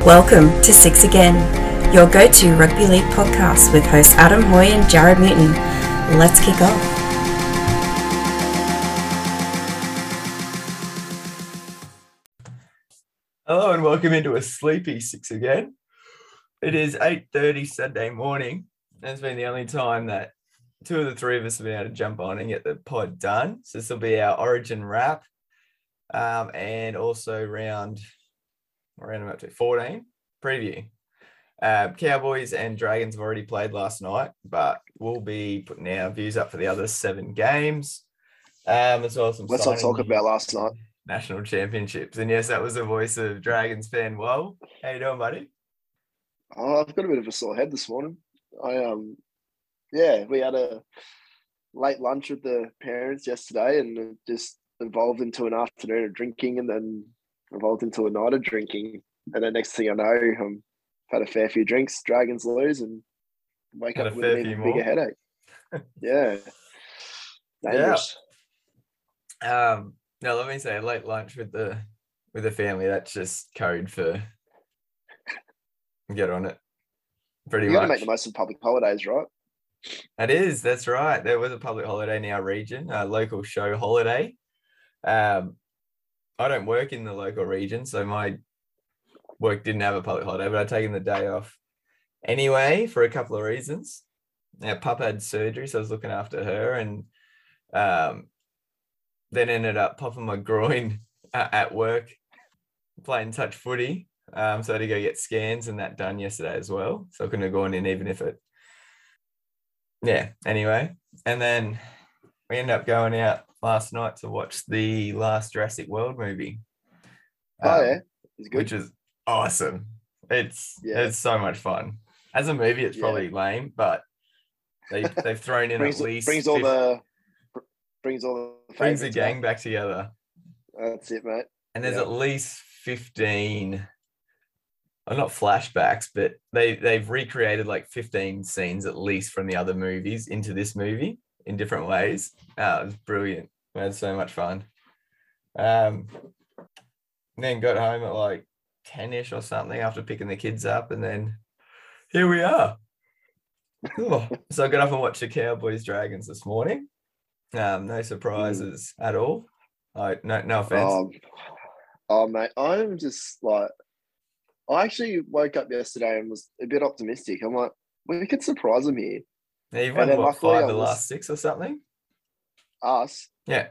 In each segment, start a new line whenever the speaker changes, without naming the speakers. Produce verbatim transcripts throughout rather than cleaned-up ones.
Welcome to Six Again, your go-to rugby league podcast with hosts Adam Hoy and Jared Newton. Let's kick off.
Hello and welcome into a sleepy Six Again. It is eight thirty Saturday morning, and it's been the only time that two of the three of us have been able to jump on and get the pod done. So this will be our Origin wrap, um, and also round, round up to fourteen preview. Uh, Cowboys and Dragons have already played last night, but we'll be putting our views up for the other seven games. Um, as well as some
Let's not talk about last night.
National championships. And yes, that was the voice of Dragons fan. Whoa, how you doing, buddy?
Oh, I've got a bit of a sore head this morning. I um, yeah, we had a late lunch with the parents yesterday, and it just evolved into an afternoon of drinking, and then evolved into a night of drinking. And then next thing I know, um, I've had a fair few drinks. Dragons lose, and wake
Had
up
a
with
fair
an
few
even
more.
bigger headache. Yeah, dangerous.
Um, no, let me say late lunch with the with the family. That's just code for get on it. Pretty
You got to
much.
make the most of public holidays, right?
It is. That's right. There was a public holiday in our region, a local show holiday. Um, I don't work in the local region, so my work didn't have a public holiday, but I'd taken the day off anyway for a couple of reasons. Our pup had surgery, so I was looking after her, and um, then ended up popping my groin at, at work playing touch footy. Um, so I had to go get scans and that done yesterday as well. So I couldn't have gone in even if it, yeah, anyway. And then we ended up going out last night to watch the last Jurassic World movie.
Oh,
um,
yeah. It's good.
Which is awesome. It's
Yeah.
it's so much fun. As a movie, it's
Yeah.
probably lame, but they they've thrown in
brings,
at least
brings all
fif-
the brings all the
brings the
favourites
gang
back.
back together.
That's it, mate.
And there's
Yeah.
at least fifteen, well, not flashbacks, but they they've recreated like fifteen scenes at least from the other movies into this movie in different ways. Oh, it was brilliant. We had so much fun. Um, and then got home at like ten-ish or something after picking the kids up, and then here we are. Oh, so I got up and watched the Cowboys Dragons this morning. Um, no surprises mm. at all. Like, no, no offense.
Um, oh, mate, I'm just like, I actually woke up yesterday and was a bit optimistic. I'm like, we could surprise them here.
Yeah, you've
and
won,
then
what,
luckily
five
I
the
was-
last six or something?
Us?
Yeah.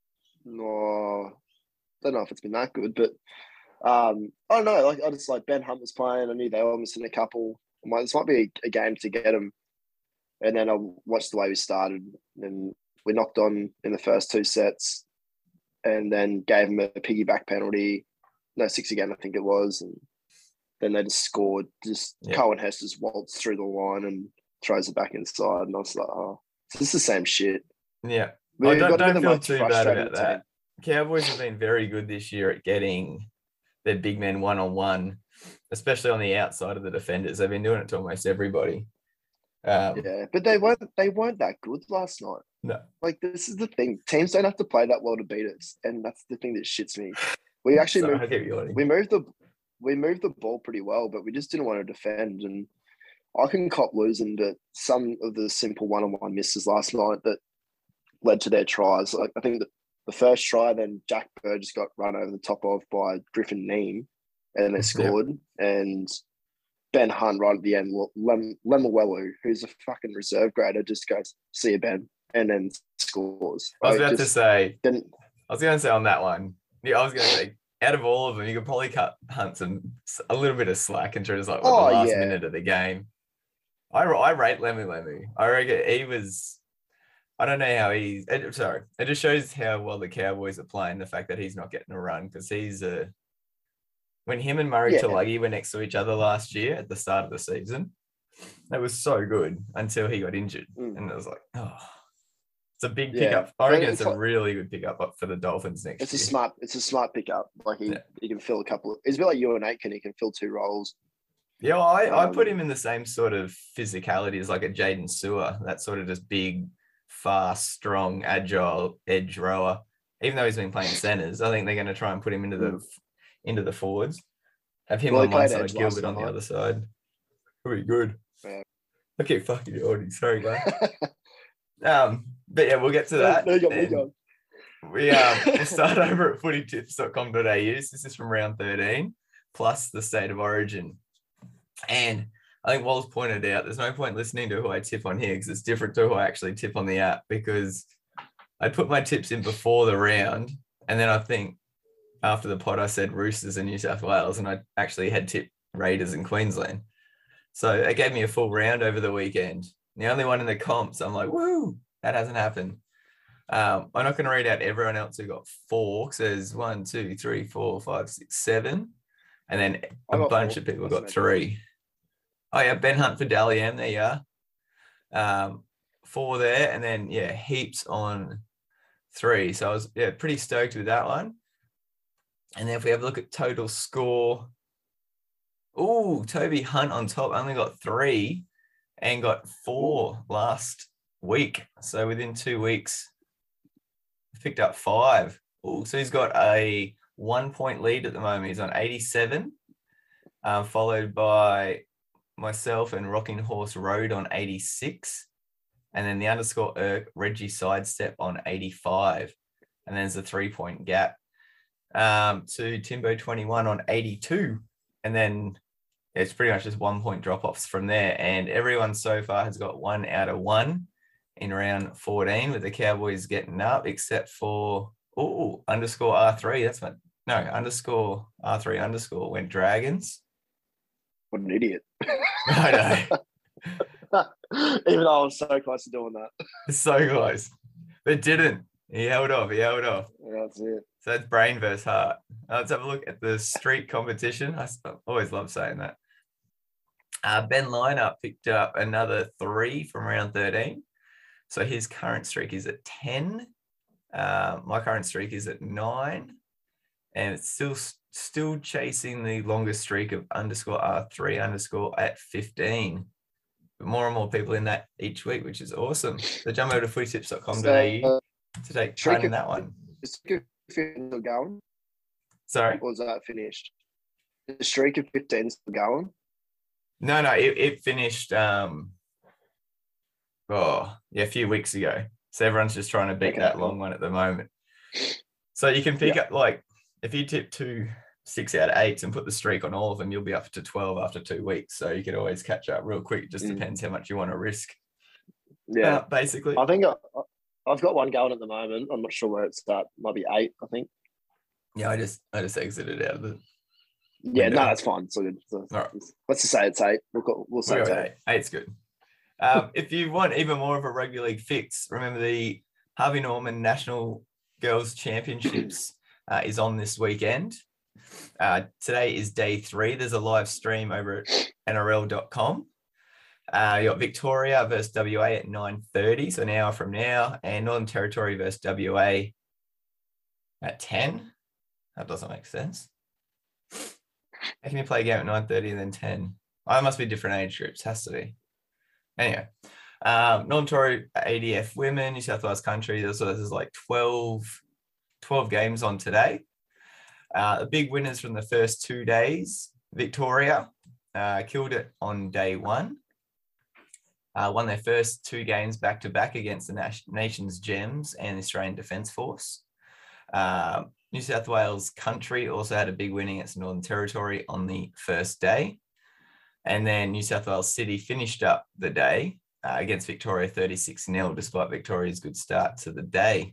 No, don't know if it's been that good, but um, I don't know. Like, I just like Ben Hunt was playing. I knew they were missing a couple. I'm like, this might be a, a game to get them. And then I watched the way we started, and we knocked on in the first two sets, and then gave them a piggyback penalty. No, six again, I think it was. And then they just scored. Just
Yeah.
Cohen Hess just waltzed through the line and throws it back inside. And I was like, oh, it's just the same shit.
Yeah.
We've
I don't,
got to be
don't
the
feel
most
too bad
frustrating
about that. Cowboys have been very good this year at getting their big men one-on-one, especially on the outside of the defenders. They've been doing it to almost everybody. Um,
Yeah, but they weren't they weren't that good last night.
No.
Like, this is the thing. Teams don't have to play that well to beat us, and that's the thing that shits me. We actually
Sorry, I
moved,
keep yawning.
we moved the we moved the ball pretty well, but we just didn't want to defend. And I can cop losing, but some of the simple one-on-one misses last night that led to their tries. Like, I think that the first try, then Jack Burgess got run over the top of by Griffin Neem, and they scored. And Ben Hunt right at the end, Lem- Lemuelu, who's a fucking reserve grader, just goes, "See you, Ben," and then scores.
I was
Like,
about to
just
say,
didn't.
I was going to say on that one, yeah, I was going to say, out of all of them, you could probably cut Hunt some a little bit of slack and treat us like what,
Oh,
the last
yeah.
minute of the game. I, I rate Lemu Lemu. I reckon he was. I don't know how he's. It, sorry, it just shows how well the Cowboys are playing. The fact that he's not getting a run because he's a. When him and Murray
Yeah.
Tulagi were next to each other last year at the start of the season, that was so good until he got injured,
Mm.
and it was like, oh, it's a big
Yeah.
pickup. I
But
reckon
it's
it's a
like-
really good pickup up for the Dolphins next
It's a
year.
smart. It's a smart pickup. Like, he,
Yeah.
he can fill a couple. Of, it's a bit like you and Aiken. He can fill two roles.
Yeah, well, I, I put
Um,
him in the same sort of physicality as like a Jaden Sewer, that sort of just big, fast, strong, agile edge rower. Even though he's been playing centers, I think they're going to try and put him into the
Mm.
into the forwards. Have him
Well,
on
he
one
played
side,
edge
Gilbert
last
on the
night.
other side. Pretty good.
Yeah.
I keep fucking yawning. Sorry, guys. um, but yeah, we'll get to that.
There you go, there you
And
go.
We um we'll start over at footy tips dot com dot a u. This is from round thirteen, plus the state of origin. And I think Walls pointed out there's no point listening to who I tip on here because it's different to who I actually tip on the app, because I put my tips in before the round, and then I think after the pod I said Roosters and New South Wales, and I actually had tipped Raiders in Queensland. So it gave me a full round over the weekend. The only one in the comps, I'm like, woo, that hasn't happened. Um, I'm not going to read out everyone else who got four, because there's one, two, three, four, five, six, seven. And then
I
a
got
bunch
four.
of people
That's
got three. Oh, yeah, Ben Hunt for Dally M, there you are. Um, four there, and then, yeah, heaps on three. So I was, yeah, pretty stoked with that one. And then if we have a look at total score, oh, Toby Hunt on top only got three and got four last week. So within two weeks, picked up five. Oh, so he's got a one-point lead at the moment. He's on eighty-seven, um, followed by myself and Rocking Horse Road on eighty-six. And then the underscore Irk, Reggie Sidestep on eighty-five. And then there's a three-point gap um, to Timbo twenty-one on eighty-two. And then it's pretty much just one-point drop-offs from there. And everyone so far has got one out of one in round fourteen, with the Cowboys getting up, except for, oh, underscore R three. That's my, no, underscore R three underscore went Dragons.
What an idiot.
I
know. Even though I was so close to doing that.
It's so close. But didn't. He held off. He held off.
Yeah, that's it.
So that's brain versus heart. Uh, let's have a look at the street competition. I always love saying that. Uh, Ben Lineup picked up another three from round thirteen. So his current streak is at ten. Uh, my current streak is at nine. And it's still still chasing the longest streak of underscore R three underscore at fifteen. But more and more people in that each week, which is awesome. So jump over to footy tips dot com dot a u
So,
to take
streak
part in
of-
that one.
Is the fifteen still going?
Sorry?
Or is that finished? The streak of fifteen still going?
No, no, it, it finished, um, oh, yeah, a few weeks ago. So everyone's just trying to beat
Okay,
that
cool.
long one at the moment. So you can pick
Yeah.
up, like, if you tip two six out of eights and put the streak on all of them, you'll be up to twelve after two weeks. So you can always catch up real quick. It just
Mm.
depends how much you want to risk.
Yeah.
Uh, basically.
I think I, I've got one going at the moment. I'm not sure where it's at. Might be eight, I think.
Yeah, I just I just exited out of it.
Yeah,
Window.
no, that's fine. It's all good. So,
All right.
let's just say it's eight. We'll, go, we'll say
We'll
it's
go
eight.
with eight. Eight's good. Um, if you want even more of a rugby league fix, remember the Harvey Norman National Girls Championships uh, is on this weekend. Uh, today is day three. There's a live stream over at N R L dot com. Uh, you got Victoria versus W A at nine thirty, so an hour from now, and Northern Territory versus W A at ten. That doesn't make sense. How can you play a game at nine thirty and then ten? Oh, it must be different age groups. Has to be. Anyway, um, Northern Territory A D F Women, New South Wales Country. So there's like twelve, twelve games on today. Uh, the big winners from the first two days. Victoria uh, killed it on day one. Uh, won their first two games back-to-back against the Nas- Nation's Gems and the Australian Defence Force. Uh, New South Wales Country also had a big win against Northern Territory on the first day. And then New South Wales City finished up the day uh, against Victoria thirty-six nil, despite Victoria's good start to the day.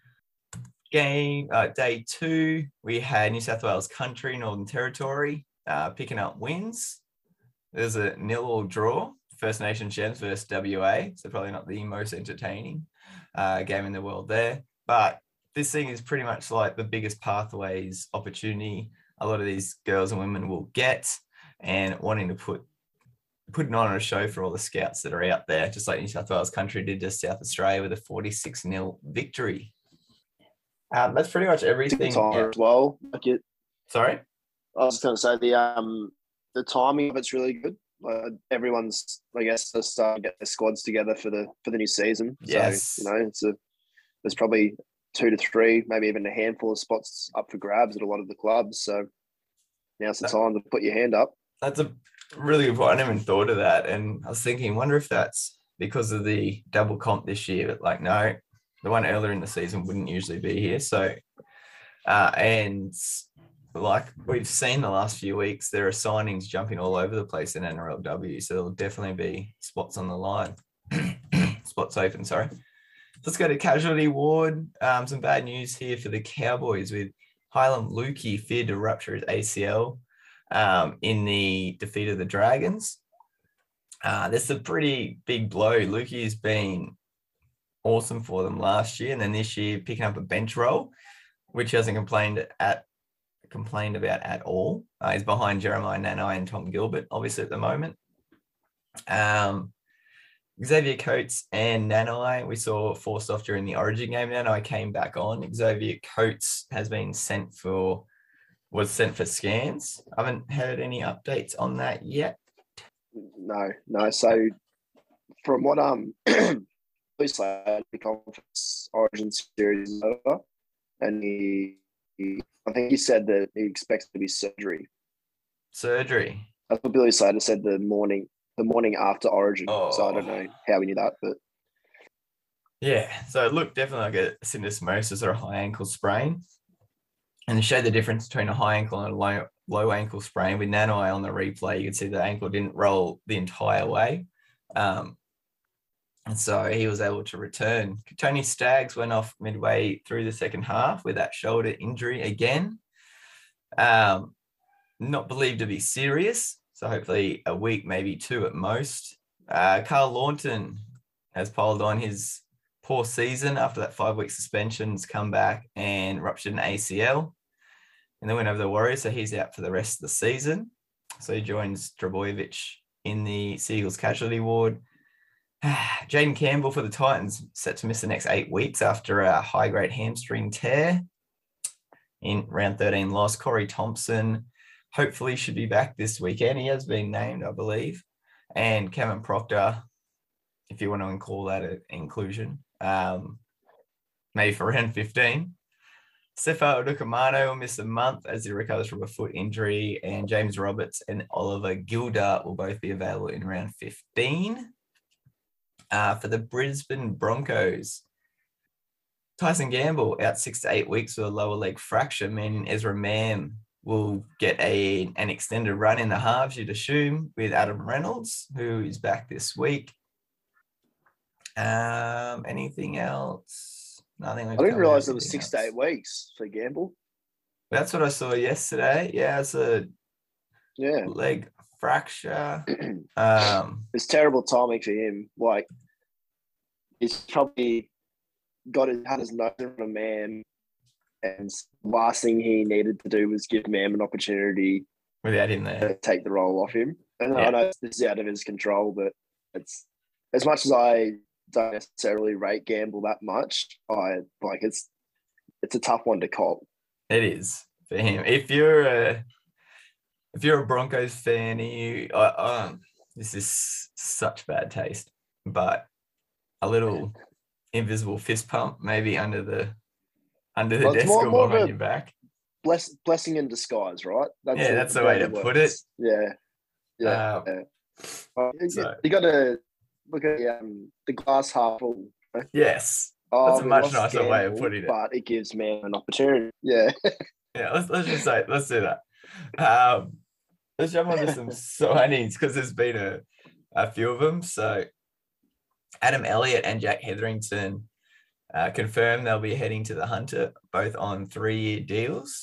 Game uh, day two, we had New South Wales Country, Northern Territory uh, picking up wins. There's a nil-all draw. First Nations Gems versus W A, so probably not the most entertaining uh, game in the world there. But this thing is pretty much like the biggest pathways opportunity a lot of these girls and women will get, and wanting to put putting on a show for all the scouts that are out there, just like New South Wales Country did to South Australia with a forty-six nil victory. Um, that's pretty much everything.
Time as well. Like it,
Sorry?
I was going to say the um the timing of it's really good. Uh, everyone's, I guess, just starting to get their squads together for the for the new season.
Yes.
So, you know, it's a there's probably two to three, maybe even a handful of spots up for grabs at a lot of the clubs. So now's the
That-
time to put your hand up.
That's a really good point. I never even thought of that. And I was thinking, wonder if that's because of the double comp this year. But like, no, the one earlier in the season wouldn't usually be here. So, uh, and like we've seen the last few weeks, there are signings jumping all over the place in N R L W. So there'll definitely be spots on the line, spots open, sorry. Let's go to casualty ward. Um, some bad news here for the Cowboys with Hylam Lukey feared to rupture his A C L um, in the defeat of the Dragons. Uh, this is a pretty big blow. Lukey has been awesome for them last year, and then this year picking up a bench role, which he hasn't complained at complained about at all. Uh, he's behind Jeremiah Nanai and Tom Gilbert, obviously at the moment. Um, Xavier Coates and Nanai, we saw forced off during the Origin game. Nanai came back on. Xavier Coates has been sent for, was sent for scans. I haven't heard any updates on that yet.
No, no. So from what um, police like the conference Origin series is over, and he, he, I think he said that he expects to be surgery.
Surgery.
That's what Billy Slater said the morning. The morning after Origin,
Oh.
so I don't know how we knew that, but
Yeah, so it looked definitely like a syndesmosis or a high ankle sprain, and to show the difference between a high ankle and a low low ankle sprain with Nanai on the replay, you could see the ankle didn't roll the entire way, um, and so he was able to return. Tony Staggs went off midway through the second half with that shoulder injury again, um, not believed to be serious. So hopefully a week, maybe two at most. Uh, Carl Launton has piled on his poor season after that five-week suspension, has come back and ruptured an A C L. And then went over the Warriors, so he's out for the rest of the season. So he joins Drabojevic in the Seagulls casualty ward. Jaden Campbell for the Titans set to miss the next eight weeks after a high-grade hamstring tear in round thirteen loss. Corey Thompson hopefully should be back this weekend. He has been named, I believe. And Kevin Proctor, if you want to call that an inclusion, um, maybe for round fifteen. Sefo Dukamano will miss a month as he recovers from a foot injury. And James Roberts and Oliver Gilder will both be available in round fifteen. Uh, for the Brisbane Broncos, Tyson Gamble out six to eight weeks with a lower leg fracture, meaning Ezra Mam will get a an extended run in the halves, you'd assume, with Adam Reynolds, who is back this week. Um, anything else? Nothing.
I didn't realise it was six else. to eight weeks for Gamble.
That's what I saw yesterday. Yeah, it's a
yeah
leg fracture. um,
it's terrible timing for him. Like, he's probably got his, had his nose on a man. And last thing he needed to do was give Mam an opportunity
without him there
to take the role off him. And
yeah.
I know this is out of his control, but it's as much as I don't necessarily rate Gamble that much, I like it's it's a tough one to cop.
It is for him. If you're a if you're a Broncos fan, you uh, um, this is such bad taste, but a little invisible fist pump maybe under the. Under the well, desk more, or more on your back.
Bless, blessing in disguise, right?
That's yeah, that's the way to works. Put it.
Yeah. Yeah. Um, yeah. Uh,
so.
You got to look at um, the glass half full.
Yes. Oh, that's a much nicer Gamble, way of putting it.
But it gives man an opportunity. Yeah.
yeah, let's, let's just say, let's do that. Um, let's jump on to some signings because there's been a, a few of them. So Adam Elliott and Jack Hetherington Uh, confirmed they'll be heading to the Hunter, both on three-year deals.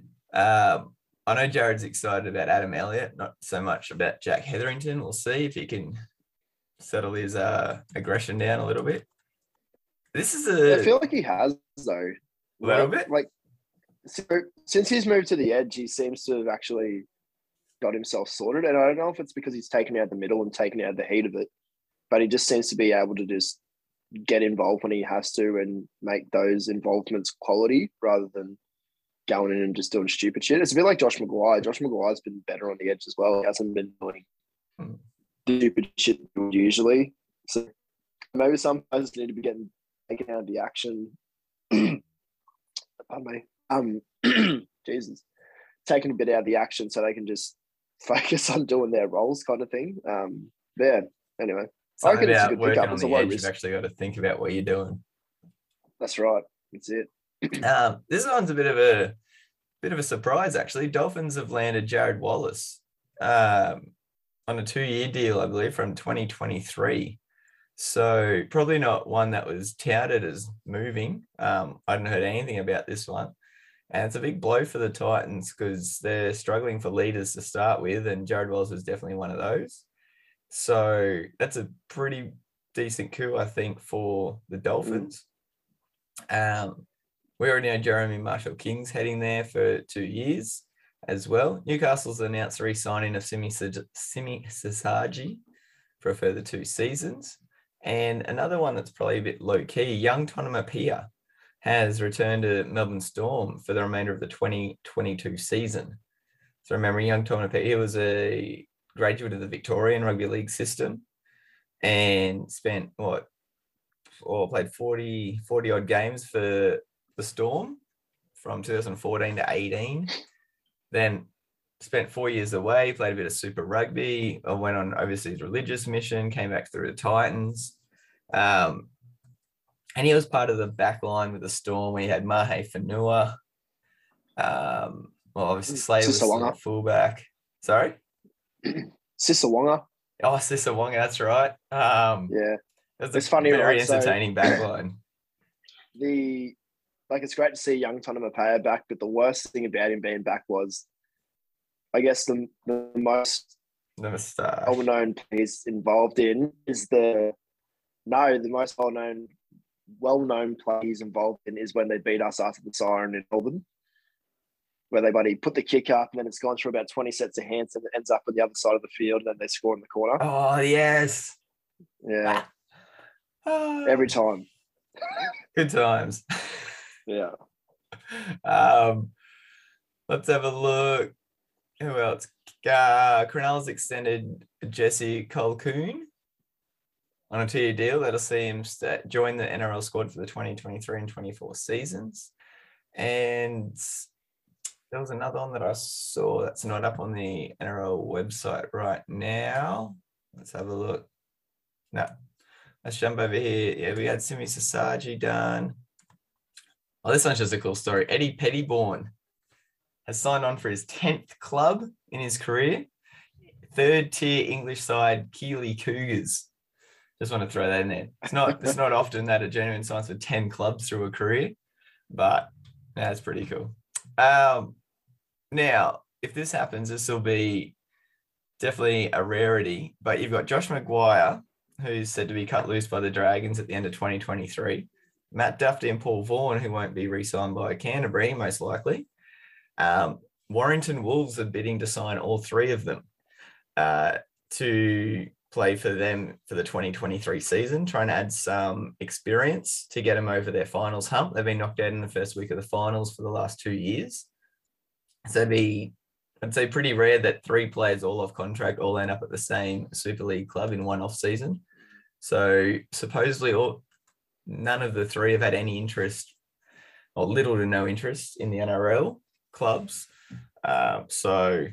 Um, I know Jared's excited about Adam Elliott, not so much about Jack Hetherington. We'll see if he can settle his uh, aggression down a little bit. This is a...
I feel like he has, though.
A little
like,
bit?
Like, so, since he's moved to the edge, he seems to have actually got himself sorted. And I don't know if it's because he's taken out the middle and taken out the heat of it, but he just seems to be able to just get involved when he has to and make those involvements quality rather than going in and just doing stupid shit. It's a bit like Josh Maguire. Josh Maguire's been better on the edge as well. He hasn't been doing
hmm.
stupid shit usually. So maybe some guys need to be getting taken out of the action. Pardon me. Um, Jesus. taking a bit out of the action so they can just focus on doing their roles, kind of thing. Um, but yeah. Anyway,
Something
I reckon it's a
about
good
working
pickup.
on
It's a
the
low
edge.
risk.
You've actually got to think about what you're doing.
That's right. That's it.
Um, this one's a bit of a bit of a surprise, actually. Dolphins have landed Jared Wallace um, on a two-year deal, I believe, from twenty twenty-three. So probably not one that was touted as moving. Um, I hadn't heard anything about this one. And it's a big blow for the Titans because they're struggling for leaders to start with, and Jared Wallace was definitely one of those. So that's a pretty decent coup, I think, for the Dolphins. Mm. Um, we already know Jeremy Marshall-King's heading there for two years as well. Newcastle's announced the re-signing of Simi Sasagi for a further two seasons. And another one that's probably a bit low-key, young Tonomapia has returned to Melbourne Storm for the remainder of the twenty twenty-two season. So remember, young Tonomapia, he was a graduate of the Victorian Rugby League system and spent, what, or played forty, forty odd games for the Storm from two thousand fourteen to eighteen. Then spent four years away, played a bit of Super Rugby, went on overseas religious mission, came back through the Titans. Um, and he was part of the back line with the Storm. We had Mahe Fanua. Um, well, obviously Slater was still at fullback. Sorry?
Sisawonga.
Oh, Sisawonga, that's right. Um,
yeah.
It was it's a funny, very right? entertaining so, back line.
The, like, it's great to see young Tonomapia back, but the worst thing about him being back was, I guess, the, the most well-known players involved in is the, no, the most well-known, well-known plays involved in is when they beat us after the siren in Melbourne, where they buddy put the kick up and then it's gone through about twenty sets of hands and it ends up on the other side of the field and then they score in the corner.
Oh, yes.
Yeah. Every time.
Good times.
Yeah.
Um, let's have a look. Who else? Uh, Cronulla's extended Jesse Colquhoun on a two-year deal. That'll see him st- join the N R L squad for the twenty twenty-three and twenty-four seasons. And there was another one that I saw that's not up on the N R L website right now. Let's have a look. No. Let's jump over here. Yeah, we had Simi Sasagi done. Oh, this one's just a cool story. Eddie Pettybourne has signed on for his tenth club in his career. Third tier English side, Keighley Cougars. Just want to throw that in there. It's not it's not often that a genuine signs for ten clubs through a career, but that's pretty cool. Um, now, if this happens, this will be definitely a rarity, but you've got Josh Maguire, who's said to be cut loose by the Dragons at the end of twenty twenty-three. Matt Duffy and Paul Vaughan, who won't be re-signed by Canterbury, most likely. Um, Warrington Wolves are bidding to sign all three of them uh, to play for them for the twenty twenty-three season, trying to add some experience to get them over their finals hump. They've been knocked out in the first week of the finals for the last two years. So it'd be, I'd say, pretty rare that three players all off contract all end up at the same Super League club in one off season. So supposedly all, none of the three have had any interest or little to no interest in the N R L clubs. Um, so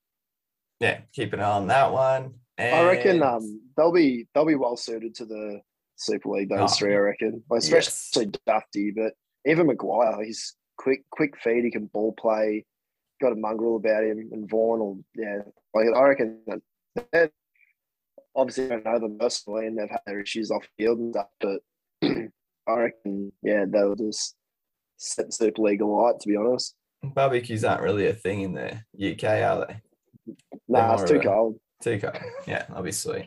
yeah, keep an eye on that one. And
I reckon um, they'll be they'll be well suited to the Super League, those oh, three, I reckon. Like, especially yes. Dufty, but even Maguire, he's quick, quick feed, he can ball play, got a mongrel about him, and Vaughan will, yeah. Like, I reckon that obviously I don't know them personally and they've had their issues off field and stuff, but I reckon, yeah, they'll just set the Super League alight, to be honest.
Barbecues aren't really a thing in the U K, are they?
No, nah, it's too a, cold.
Too cold. Yeah, that'll be sweet.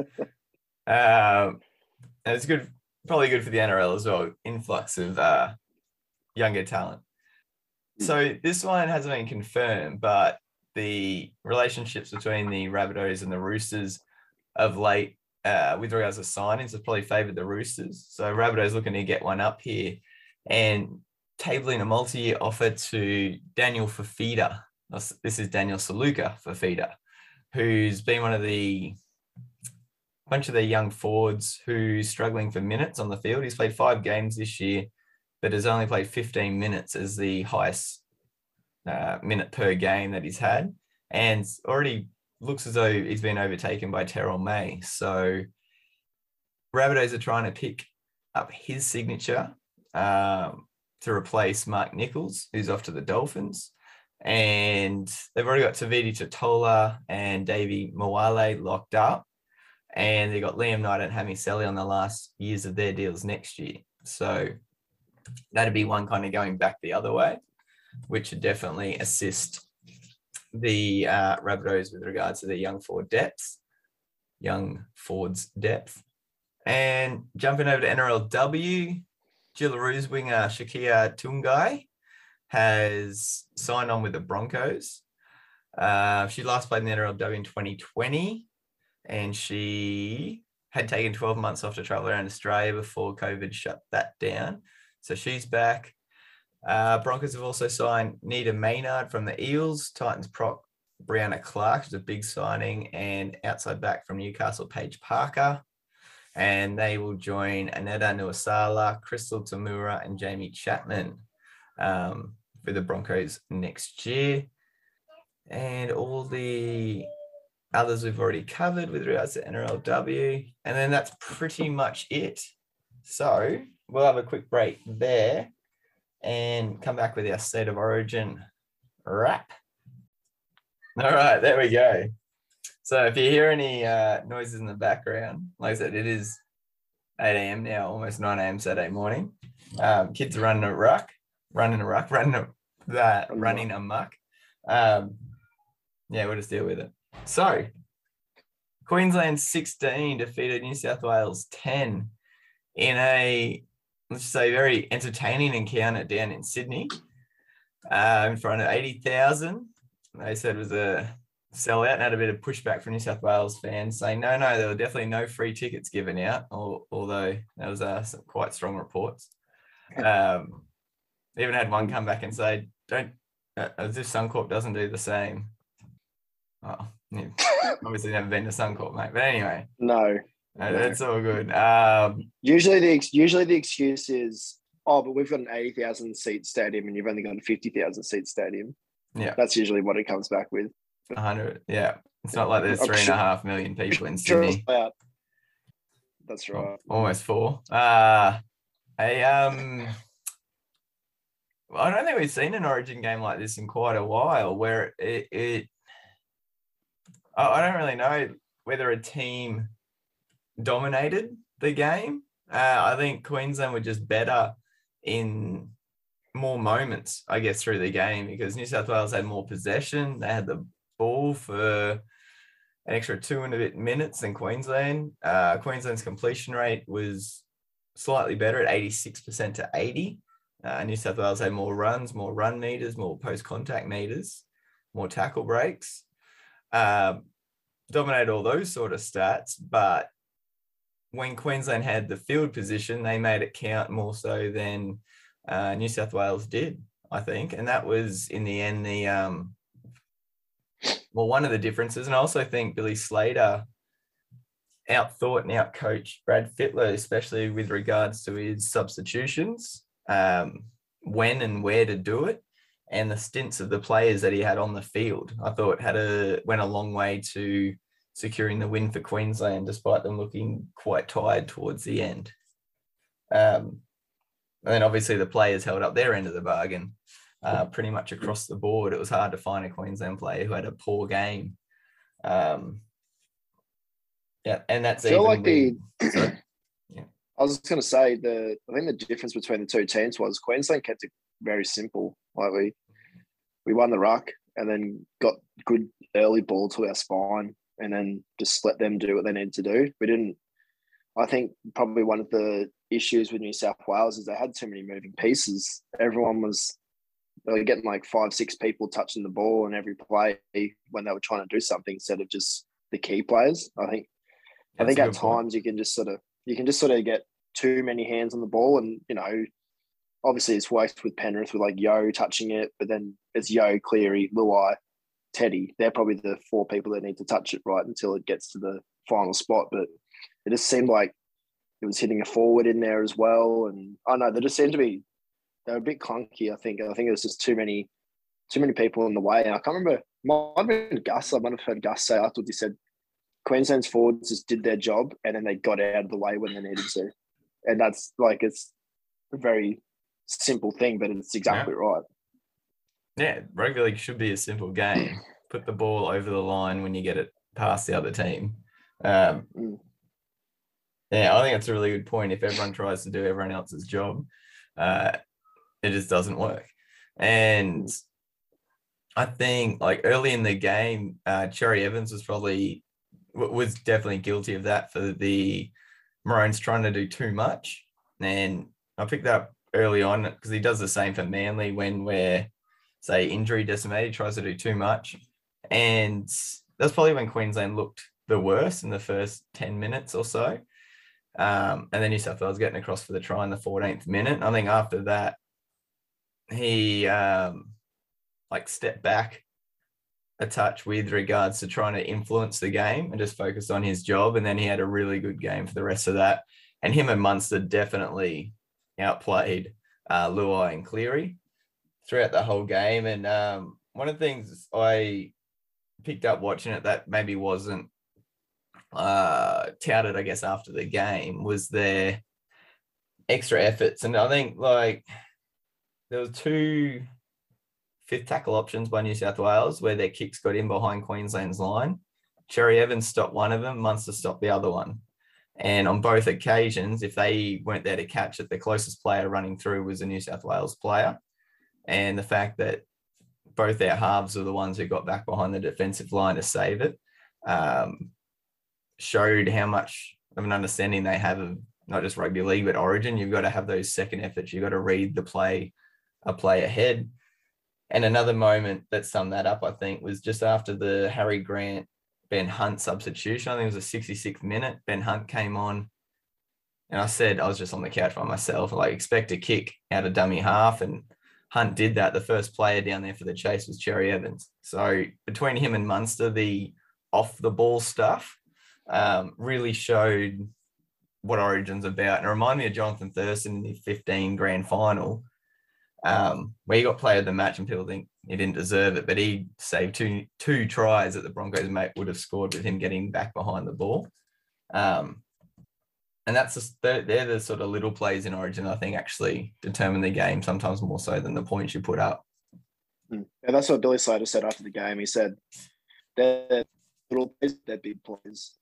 um, and it's good, probably good for the N R L as well. Influx of uh, younger talent. So this one hasn't been confirmed, but the relationships between the Rabbitohs and the Roosters of late, uh, with regards to signings, have probably favoured the Roosters. So Rabbitohs looking to get one up here and tabling a multi-year offer to Daniel Fafita. This is Daniel Saluka Fafita, who's been one of the bunch of the young forwards who's struggling for minutes on the field. He's played five games this year, but has only played fifteen minutes as the highest uh, minute per game that he's had, and already looks as though he's been overtaken by Terrell May. So Rabbitohs are trying to pick up his signature um, to replace Mark Nichols, who's off to the Dolphins. And they've already got Taviti Totola and Davey Moale locked up. And they've got Liam Knight and Hammy Selly on the last years of their deals next year. So that'd be one kind of going back the other way, which would definitely assist the uh, Rabbitohs with regards to their young forward depth, young forwards depth. And jumping over to N R L W, Jillaroos winger Shakia Tungai has signed on with the Broncos. Uh, she last played in the N R L W in twenty twenty, and she had taken twelve months off to travel around Australia before COVID shut that down. So she's back. Uh, Broncos have also signed Nita Maynard from the Eels, Titans prop Brianna Clark, who's a big signing, and outside back from Newcastle, Paige Parker. And they will join Aneta Nuasala, Crystal Tamura, and Jamie Chapman um, for the Broncos next year. And all the others we've already covered with regards to N R L W. And then that's pretty much it. So we'll have a quick break there and come back with our State of Origin wrap. All right, there we go. So if you hear any uh, noises in the background, like I said, it is eight a.m. now, almost nine a.m. Saturday morning. Um, kids are running a ruck, running a ruck, running a, that, running amok. Um, yeah, we'll just deal with it. So Queensland sixteen defeated New South Wales ten in a, let's say, very entertaining encounter down in Sydney uh, in front of eighty thousand. They said it was a sellout and had a bit of pushback from New South Wales fans saying, no, no, there were definitely no free tickets given out, or, although that was uh, some quite strong reports. Um, even had one come back and say, don't, uh, as if Suncorp doesn't do the same. Oh, yeah, obviously never been to Suncorp, mate. But anyway.
No.
No, that's all good. Um,
usually the usually the excuse is, oh, but we've got an eighty thousand seat stadium and you've only got a fifty thousand seat stadium.
Yeah.
That's usually what it comes back with.
one hundred, yeah. It's not like there's three and a half million people in
Sure,
Sydney.
that's right.
Almost four. Uh, hey, um, I don't think we've seen an Origin game like this in quite a while, where it, it I I don't really know whether a team dominated the game. Uh, I think Queensland were just better in more moments, I guess, through the game, because New South Wales had more possession. They had the ball for an extra two and a bit minutes than Queensland. Uh, Queensland's completion rate was slightly better at eighty-six percent to eighty. Uh, New South Wales had more runs, more run meters, more post-contact meters, more tackle breaks. Uh, dominated all those sort of stats, but when Queensland had the field position, they made it count more so than uh, New South Wales did, I think. And that was, in the end, the um, well, one of the differences. And I also think Billy Slater outthought and outcoached Brad Fittler, especially with regards to his substitutions, um, when and where to do it, and the stints of the players that he had on the field. I thought had a went a long way to securing the win for Queensland, despite them looking quite tired towards the end. Um, and then obviously the players held up their end of the bargain uh, pretty much across the board. It was hard to find a Queensland player who had a poor game. Um, yeah, and that's
I feel
even
like the.
with, yeah.
I was going to say the. I think the difference between the two teams was Queensland kept it very simple. Like we, we won the ruck and then got good early ball to our spine, and then just let them do what they need to do. We didn't. I think probably one of the issues with New South Wales is they had too many moving pieces. Everyone was they were getting like five, six people touching the ball in every play when they were trying to do something instead of just the key players. I think. That's I think at times point. you can just sort of you can just sort of get too many hands on the ball, and you know, obviously it's worked with Penrith with like Yo touching it, but then it's Yo, Cleary, Luai, Teddy. They're probably the four people that need to touch it right until it gets to the final spot. But it just seemed like it was hitting a forward in there as well, and I oh know they just seemed to be they were a bit clunky. I think I think it was just too many too many people in the way. And I can't remember, might have been Gus. I might have heard Gus say, I thought he said Queensland's forwards just did their job and then they got out of the way when they needed to. And that's like, it's a very simple thing, but it's exactly
yeah.
right.
Yeah, rugby league should be a simple game. Put the ball over the line when you get it past the other team. Um,
Mm.
Yeah, I think that's a really good point. If everyone tries to do everyone else's job, uh, it just doesn't work. And I think like early in the game, uh, Cherry Evans was probably was definitely guilty of that for the Maroons trying to do too much. And I picked that up early on because he does the same for Manly when we're, say, injury decimated, he tries to do too much. And that's probably when Queensland looked the worst in the first ten minutes or so. Um, and then New South Wales getting across for the try in the fourteenth minute. I think after that, he um, like stepped back a touch with regards to trying to influence the game and just focused on his job. And then he had a really good game for the rest of that. And him and Munster definitely outplayed uh, Luai and Cleary throughout the whole game. And um, one of the things I picked up watching it that maybe wasn't uh, touted, I guess, after the game was their extra efforts. And I think like there was two fifth tackle options by New South Wales where their kicks got in behind Queensland's line. Cherry Evans stopped one of them, Munster stopped the other one. And on both occasions, if they weren't there to catch it, the closest player running through was a New South Wales player. And the fact that both their halves are the ones who got back behind the defensive line to save it um, showed how much of an understanding they have of not just rugby league, but Origin. You've got to have those second efforts. You've got to read the play, a play ahead. And another moment that summed that up, I think, was just after the Harry Grant, Ben Hunt substitution. I think it was the sixty-sixth minute. Ben Hunt came on. And I said, I was just on the couch by myself, like, expect a kick out of dummy half. And Hunt did that. The first player down there for the chase was Cherry Evans. So between him and Munster, the off-the-ball stuff um, really showed what Origin's about. And it reminded me of Jonathan Thurston in the fifteen grand final, um, where he got player of the match and people think he didn't deserve it, but he saved two two tries that the Broncos mate would have scored with him getting back behind the ball. Um, and that's just, they're, they're the sort of little plays in Origin, I think, actually determine the game sometimes more so than the points you put up.
And that's what Billy Slater said after the game. He said, they're little plays, they're big plays.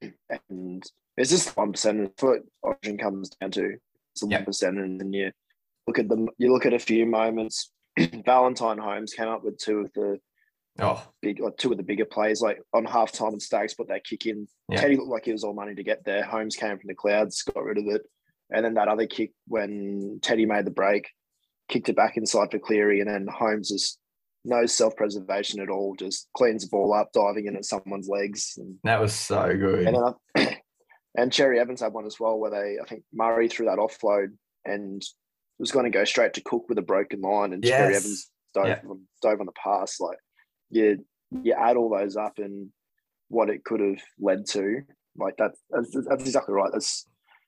And it's just one percent. That's what Origin comes down to. It's a one percent. And then you look at them, you look at a few moments. Valentine Holmes came up with two of the
oh
big, like two of the bigger plays, like on halftime and Staggs put that kick in.
Yeah.
Teddy looked like he was all money to get there. Holmes came from the clouds, got rid of it. And then that other kick when Teddy made the break, kicked it back inside for Cleary, and then Holmes just no self-preservation at all, just cleans the ball up, diving in at someone's legs. And,
that was so good.
and, then I, and Cherry Evans had one as well where they, I think Murray threw that offload and was going to go straight to Cook with a broken line, and
Yes.
Cherry Evans dove,
Yeah.
on, dove on the pass. Like, you, you add all those up and what it could have led to, like that, that's, that's exactly right. That's,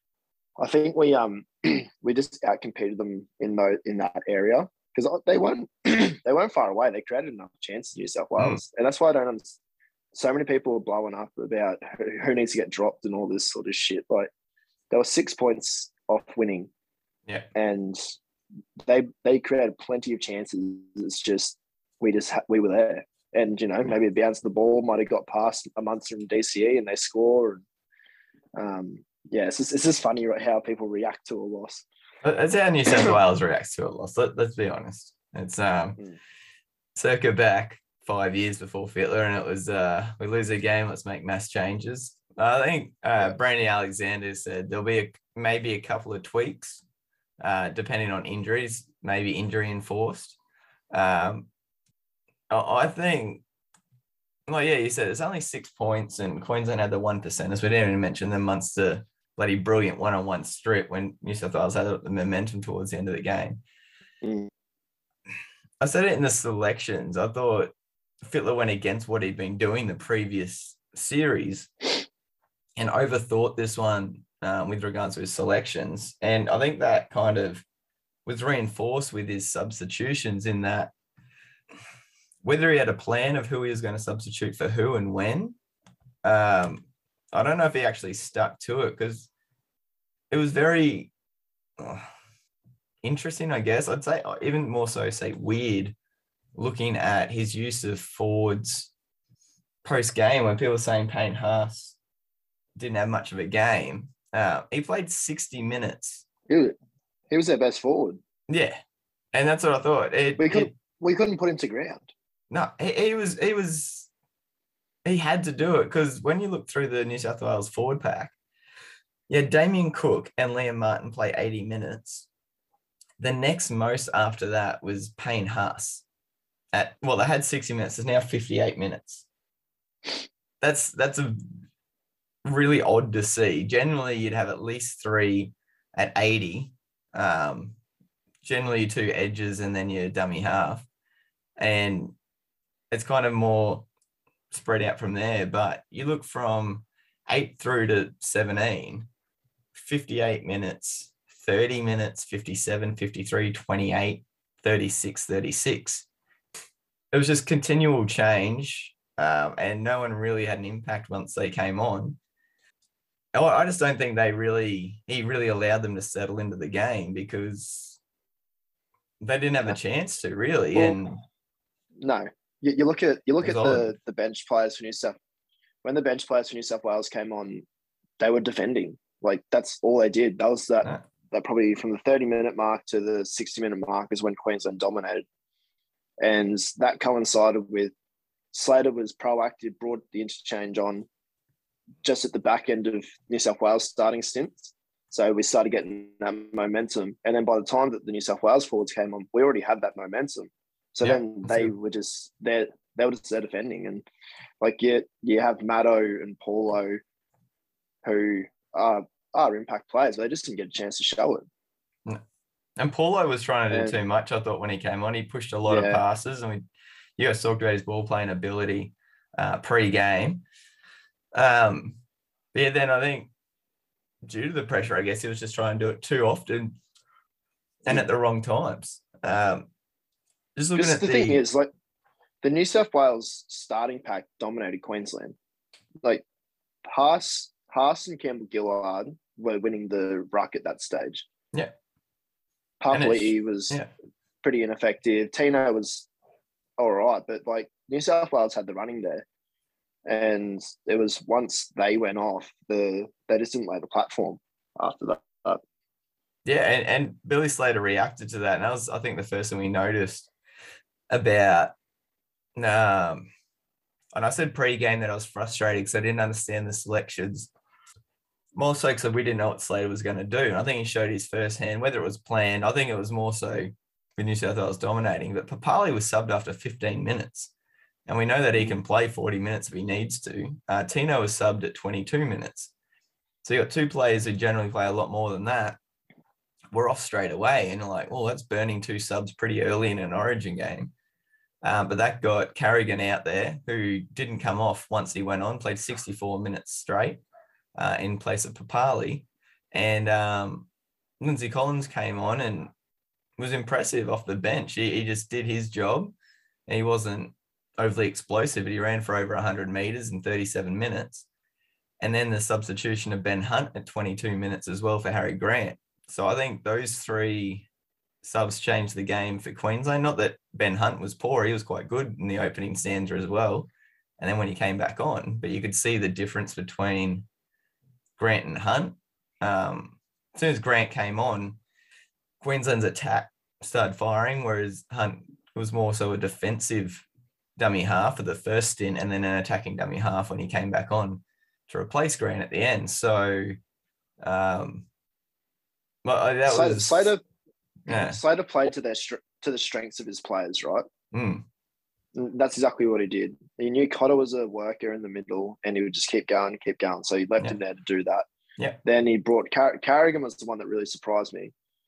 I think we um we just outcompeted them in those, in that area because they weren't they weren't far away. They created enough chances, New South Wales, mm. and that's why I don't understand. So many people are blowing up about who, who needs to get dropped and all this sort of shit. Like, they were six points off winning.
Yeah,
and they they created plenty of chances. It's just we just ha- we were there, and you know maybe a bounce of the ball might have got past a Munster and D C E, and they score. And, um, yeah, it's just, it's just funny right, how people react to a loss.
That's how New South Wales reacts to a loss. Let, let's be honest. It's um
mm.
circa back five years before Fittler, and it was uh we lose a game, let's make mass changes. I think uh, Brandy Alexander said there'll be a, maybe a couple of tweaks. Uh, depending on injuries, maybe injury enforced. Um, I think, well, yeah, you said it's only six points and Queensland had the one percenters. We didn't even mention the Munster bloody brilliant one-on-one strip when New South Wales had the momentum towards the end of the game.
Mm.
I said it in the selections. I thought Fittler went against what he'd been doing the previous series and overthought this one Um, with regards to his selections. And I think that kind of was reinforced with his substitutions in that whether he had a plan of who he was going to substitute for who and when, um, I don't know if he actually stuck to it, because it was very oh, interesting, I guess. I'd say even more so say weird looking at his use of forwards post-game when people were saying Payne Haas didn't have much of a game. Uh, he played sixty minutes.
He was, he was their best forward.
Yeah, and that's what I thought. It,
we couldn't
it,
we couldn't put him to ground.
No, he, he was he was he had to do it, because when you look through the New South Wales forward pack, yeah, Damien Cook and Liam Martin play eighty minutes. The next most after that was Payne Haas. At well, they had sixty minutes. There's now fifty-eight minutes. That's that's a really odd to see. Generally, you'd have at least three at eighty. Um, generally, two edges and then your dummy half, and it's kind of more spread out from there. But you look from eight through to seventeen, fifty-eight minutes, thirty minutes, fifty-seven, fifty-three, twenty-eight, thirty-six, thirty-six. It was just continual change. Um, and no one really had an impact once they came on. I just don't think they really, he really allowed them to settle into the game, because they didn't have a chance to really.
Well,
and
no, you, you look at you look at
odd.
the the bench players for New South. When the bench players for New South Wales came on, they were defending. Like, that's all they did. That was that.
No.
That probably from the thirty minute mark to the sixty minute mark is when Queensland dominated, and that coincided with Slater was proactive, brought the interchange on just at the back end of New South Wales starting stints. So we started getting that momentum. And then by the time that the New South Wales forwards came on, we already had that momentum. So
yeah,
then they
good.
were just there, they were just there defending. And like you, you have Maddo and Paulo who are, are impact players, but they just didn't get a chance to show it.
No. And Paulo was trying to do
And,
too much, I thought, when he came on. He pushed a lot
yeah.
of passes, and we you guys talked about his ball playing ability uh, pre-game. Um, yeah, then I think due to the pressure, I guess he was just trying to do it too often and at the wrong times. Um, just looking at
the,
the
thing is, like, the New South Wales starting pack dominated Queensland. Like, Haas, Haas and Campbell Gillard were winning the ruck at that stage.
Yeah.
Papali'i was
yeah.
pretty ineffective. Tino was all right, but like New South Wales had the running there, and it was once they went off, the they just didn't lay the platform after that.
Yeah, and, and Billy Slater reacted to that, and that was, I think, the first thing we noticed about. Um, and I said pre-game that I was frustrated because I didn't understand the selections. More so because we didn't know what Slater was going to do, and I think he showed his first hand, whether it was planned. I think it was more so with New South Wales dominating, but Papali'i was subbed after fifteen minutes. And we know that he can play forty minutes if he needs to. Uh, Tino was subbed at twenty-two minutes. So you got two players who generally play a lot more than that. We're off straight away. And you're like, well, that's burning two subs pretty early in an Origin game. Um, but that got Carrigan out there, who didn't come off once he went on, played sixty-four minutes straight uh, in place of Papali'i. And um, Lindsay Collins came on and was impressive off the bench. He, he just did his job. And he wasn't overly explosive, but he ran for over one hundred metres in thirty-seven minutes. And then the substitution of Ben Hunt at twenty-two minutes as well for Harry Grant. So I think those three subs changed the game for Queensland. Not that Ben Hunt was poor. He was quite good in the opening stanza as well. And then when he came back on, but you could see the difference between Grant and Hunt. Um, as soon as Grant came on, Queensland's attack started firing, whereas Hunt was more so a defensive dummy half for the first stint and then an attacking dummy half when he came back on to replace Grant at the end. So, um, well, that
Slater,
was
Slater,
yeah.
Slater played to their to the strengths of his players, right?
Mm.
That's exactly what he did. He knew Cotter was a worker in the middle, and he would just keep going, keep going. So he left
Yeah.
him there to do that.
Yeah.
Then he brought Car- Carrigan was the one that really surprised me.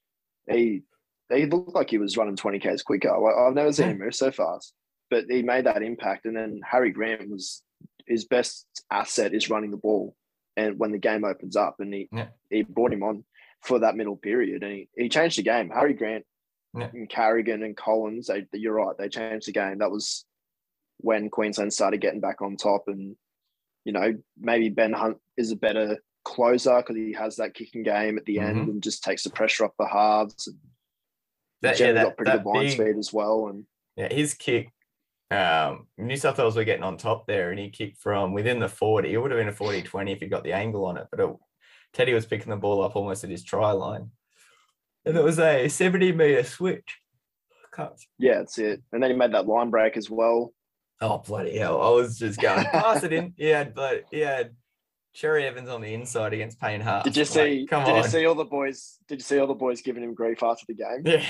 He he looked like he was running twenty Ks quicker. Like, I've never seen
Yeah.
him move so fast, but he made that impact. And then Harry Grant was his best asset is running the ball, and when the game opens up, and he
Yeah.
he brought him on for that middle period, and he, he changed the game. Harry Grant
Yeah.
and Carrigan and Collins, they, you're right, they changed the game. That was when Queensland started getting back on top, and you know maybe Ben Hunt is a better closer because he has that kicking game at the
Mhm.
end and just takes the pressure off the halves. And
That-
he's
yeah,
generally
that-
got pretty
that
good line
big-
speed as well. And
Yeah, his kick, um, New South Wales were getting on top there, and he kicked from within the forty. It would have been a forty twenty if he got the angle on it, but it, Teddy was picking the ball up almost at his try line. And it was a seventy metre switch. Can't-
yeah, that's it. And then he made that line break as well.
Oh, bloody hell. I was just going, pass it in. He had, but he had Cherry Evans on the inside against Payne Haas.
Did you
Like,
see?
come
did
on.
you see all the boys? Did you see all the boys giving him grief after the game?
Yeah.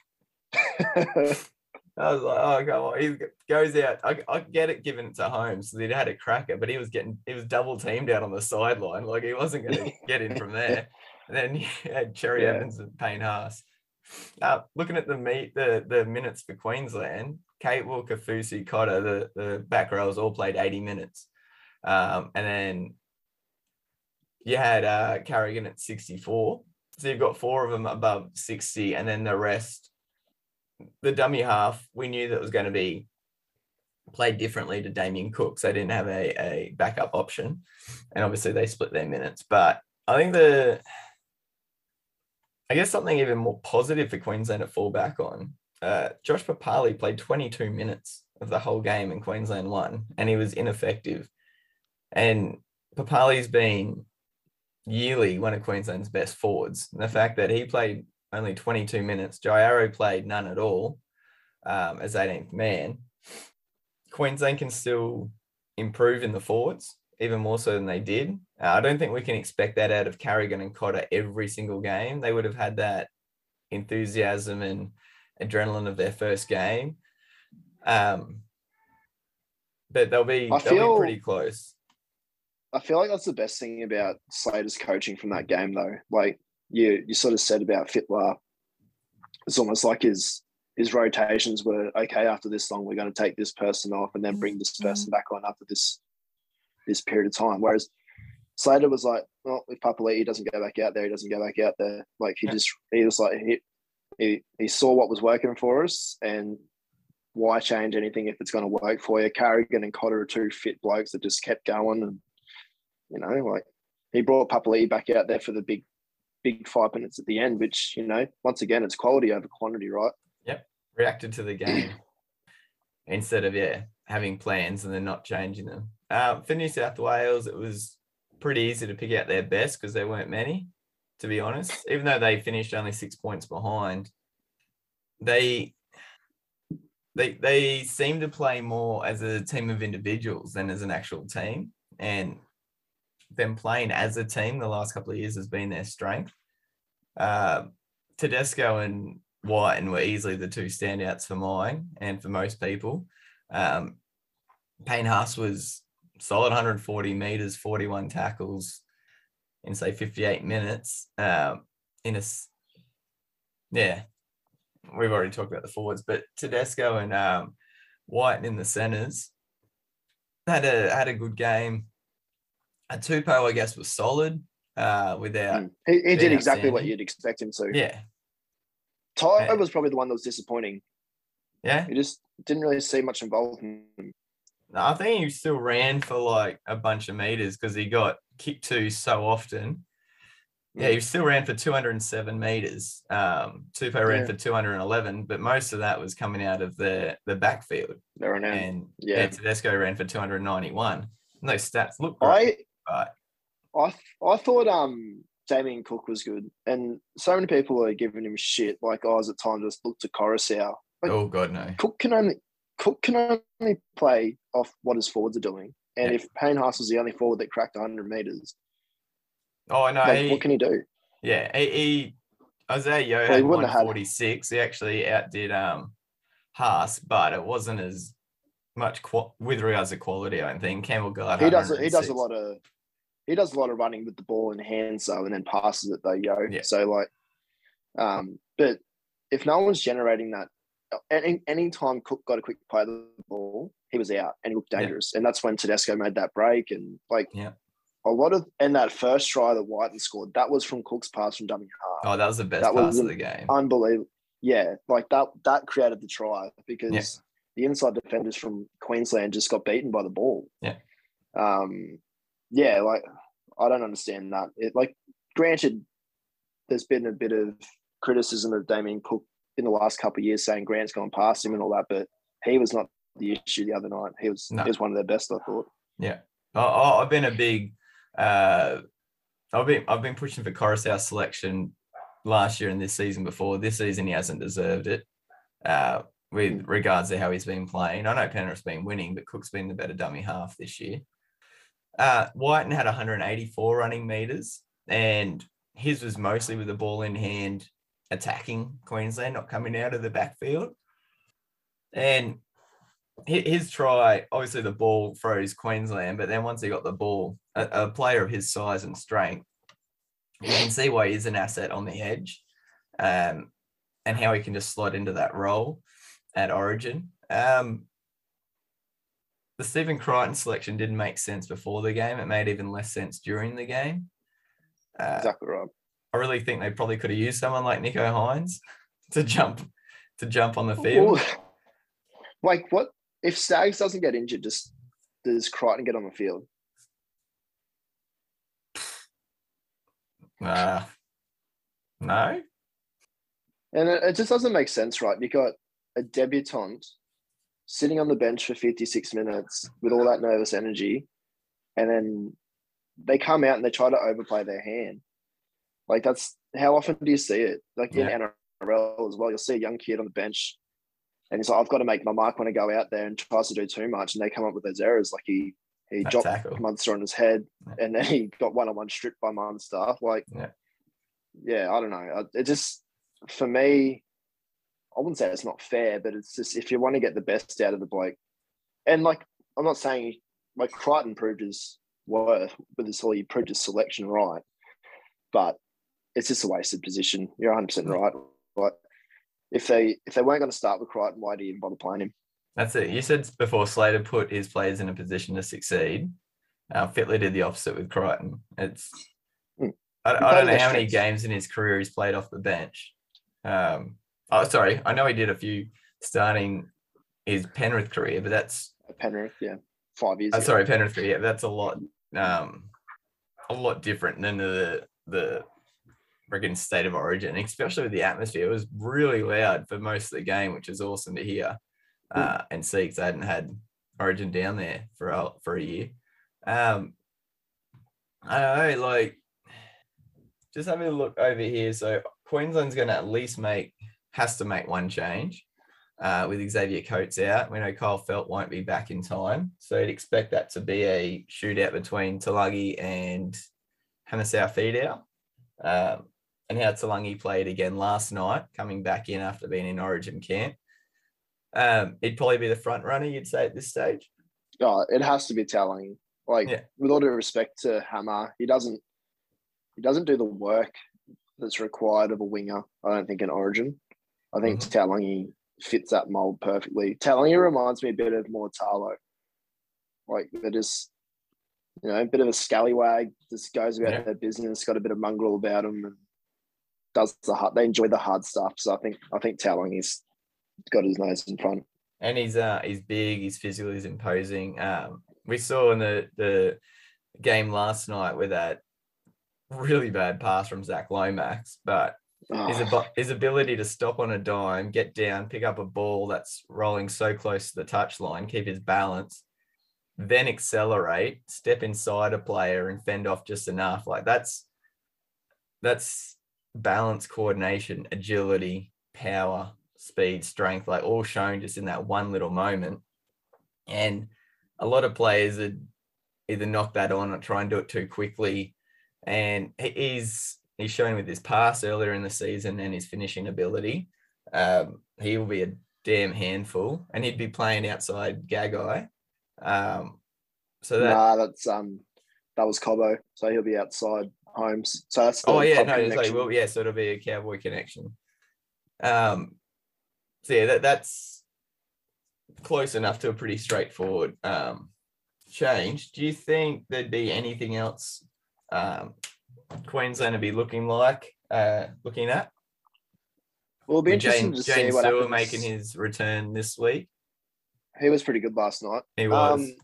I was like, oh, come on. He goes out. I, I get it given it to home, so they'd had a cracker, but he was getting, he was double teamed out on the sideline. Like, he wasn't going to get in from there. And then you had Cherry
Yeah.
Evans and Payne Haas. Uh, looking at the meet, the, the minutes for Queensland, Kate Walker, Fusi, Cotter, the, the back rows all played eighty minutes. Um, and then you had uh, Carrigan at sixty-four. So you've got four of them above sixty, and then the rest, the dummy half, we knew that was going to be played differently to Damien Cook. So they didn't have a, a backup option. And obviously they split their minutes. But I think the, I guess something even more positive for Queensland to fall back on, uh, Josh Papali played twenty-two minutes of the whole game and Queensland won, and he was ineffective. And Papali's been yearly one of Queensland's best forwards. And the fact that he played only twenty-two minutes, Jairo played none at all um, as eighteenth man, Queensland can still improve in the forwards, even more so than they did. Uh, I don't think we can expect that out of Carrigan and Cotter every single game. They would have had that enthusiasm and adrenaline of their first game. Um, but they'll be,
I
they'll
feel-
be pretty close.
I feel like that's the best thing about Slater's coaching from that game, though. Like you, you sort of said about Fittler, it's almost like his his rotations were okay. After this long, we're going to take this person off and then bring this person back on after this this period of time. Whereas Slater was like, well, if Papali'i doesn't go back out there, he doesn't go back out there. Like he
Yeah.
just he was like he, he he saw what was working for us, and why change anything if it's going to work for you? Carrigan and Cotter are two fit blokes that just kept going, and you know, like he brought Papali'i back out there for the big, big five minutes at the end, which, you know, once again, it's quality over quantity, right?
Yep. Reacted to the game instead of, yeah, having plans and then not changing them. Um, for New South Wales, it was pretty easy to pick out their best because there weren't many, to be honest. Even though they finished only six points behind, they they they seem to play more as a team of individuals than as an actual team. And them playing as a team the last couple of years has been their strength. Uh, Tedesco and White were easily the two standouts for mine and for most people. Um, Payne Haas was solid one hundred forty metres, forty-one tackles in, say, fifty-eight minutes. Um, in a, yeah, we've already talked about the forwards, but Tedesco and um, White in the centres had a had a good game. A Tupou, I guess, was solid uh, without.
Mm. He, he did
being
exactly what
outstanding.
you'd expect him to.
Yeah,
Ty
Yeah.
was probably the one that was disappointing.
yeah.
He just didn't really see much involvement.
No, I think he still ran for like a bunch of meters because he got kicked to so often. Yeah, he still ran for two hundred seven meters. Um, Tupou ran
Yeah.
for two hundred eleven, but most of that was coming out of the the backfield.
There and then.
And
Yeah.
yeah, Tedesco ran for two hundred ninety-one. And those stats look great.
I,
but
I, I thought um Damien Cook was good, and so many people are giving him shit. Like I was at times just looked to Coruscant. Like,
oh god, no.
Cook can only Cook can only play off what his forwards are doing. And
Yeah.
if Payne Haas was the only forward that cracked one hundred meters,
Oh no,
like,
he,
what can he do?
yeah, he, he Isaiah Yo
Well, he
had
wouldn't have had-
one forty-six. He actually outdid um Haas, but it wasn't as much qu- with regards to quality. I don't think Campbell Gillard
He
had
does he does a
one hundred six.
lot of he does a lot of running with the ball in hands though, and then passes it though, yo.
Yeah.
So like, um, but if no one's generating that, any any time Cook got a quick play of the ball, he was out and he looked
Yeah.
dangerous. And that's when Tedesco made that break, and like
Yeah.
a lot of and that first try that Whiten scored, that was from Cook's pass from dummy half.
Oh, that was the best
That
pass
was
of
an
the game.
Unbelievable. Yeah, like that that created the try because the inside defenders from Queensland just got beaten by the ball.
Yeah.
Um, yeah, like I don't understand that. It, like, granted, there's been a bit of criticism of Damien Cook in the last couple of years, saying Grant's gone past him and all that, but he was not the issue the other night. He was
no.
he was one of their best, I thought.
Yeah, I, I've been a big. Uh, I've been I've been pushing for Coruscant selection last year and this season before. This season he hasn't deserved it. Uh, with regards to how he's been playing, I know Penrith's been winning, but Cook's been the better dummy half this year. Uh, Whiten had one hundred eighty-four running meters, and his was mostly with the ball in hand, attacking Queensland, not coming out of the backfield. And his try, obviously the ball froze Queensland, but then once he got the ball, a, a player of his size and strength, you can see why he's an asset on the edge, um, and how he can just slot into that role at Origin. Um, the Stephen Crichton selection didn't make sense before the game. It made even less sense during the game. Uh,
exactly right.
I really think they probably could have used someone like Nicho Hynes to jump to jump on the field.
Ooh. Like, what if Staggs doesn't get injured? Just does Crichton get on the field?
Uh, no.
And it, it just doesn't make sense, right? You got a debutant sitting on the bench for fifty-six minutes with all that nervous energy, and then they come out and they try to overplay their hand. Like, that's how often do you see it? Like
Yeah.
in N R L as well, you'll see a young kid on the bench and he's like, I've got to make my mark when I go out there, and tries to do too much, and they come up with those errors. Like he he
That
dropped
tackle.
Munster on his head,
Yeah.
and then he got one-on-one stripped by Munster. Like,
Yeah.
yeah, I don't know. It just, for me, I wouldn't say it's not fair, but it's just, if you want to get the best out of the bloke, and like, I'm not saying like Crichton proved his worth with this whole, he proved his selection right, but it's just a wasted position. You're one hundred percent right. Like, if they if they weren't going to start with Crichton, why do you even bother playing him?
That's it. You said before Slater put his players in a position to succeed. Uh, Fittler did the opposite with Crichton. It's
Mm.
I,
He
I don't
played
know
their
how many
strengths.
games in his career he's played off the bench. Um, oh, sorry, I know he did a few starting his Penrith career, but that's
Penrith, yeah, five years.
uh,
ago.
sorry Penrith career. Yeah, that's a lot, um, a lot different than the the friggin' state of Origin, especially with the atmosphere. It was really loud for most of the game, which is awesome to hear uh, and see, because I hadn't had Origin down there for a, for a year. Um, I don't know, like, just having a look over here. So Queensland's going to at least make, has to make one change uh, with Xavier Coates out. We know Kyle Felt won't be back in time. So you'd expect that to be a shootout between Talangi and Hamiso Fidau. Um, and how Talangi played again last night, coming back in after being in Origin camp. Um, he'd probably be the front runner, you'd say, at this stage.
Oh, it has to be Talangi. Like,
Yeah.
with all due respect to Hammer, he doesn't he doesn't do the work that's required of a winger, I don't think, in Origin. I think
Mhm.
Talangi fits that mold perfectly. Talangi reminds me a bit of Mortalo. Like, they're just, you know, a bit of a scallywag, just goes about
Yeah.
their business, got a bit of mongrel about them, and does the hard, they enjoy the hard stuff. So I think I think Talangi's got his nose in front.
And he's uh he's big, he's physical, he's imposing. Um, we saw in the the game last night with that really bad pass from Zach Lomax, but his,
Oh,
ab- his ability to stop on a dime, get down, pick up a ball that's rolling so close to the touchline, keep his balance, then accelerate, step inside a player and fend off just enough. Like that's that's balance, coordination, agility, power, speed, strength, like all shown just in that one little moment. And a lot of players would either knock that on or try and do it too quickly. And he- he's he's shown with his pass earlier in the season and his finishing ability, um, he will be a damn handful, and he'd be playing outside Gagai. Um, so that
nah, that's um, that was Cobbo, so he'll be outside Holmes. So that's the
oh yeah,
club
no, so,
connection.
well, yeah, so it'll be a Cowboy connection. Um, so yeah, that that's close enough to a pretty straightforward um change. Do you think there'd be anything else um Queensland would be looking like uh looking at?
Well, it'll be
With
interesting
Jane,
to
Jane
see what
Sewer
happens.
making his return this week.
he was pretty good last night.
He was.
Um,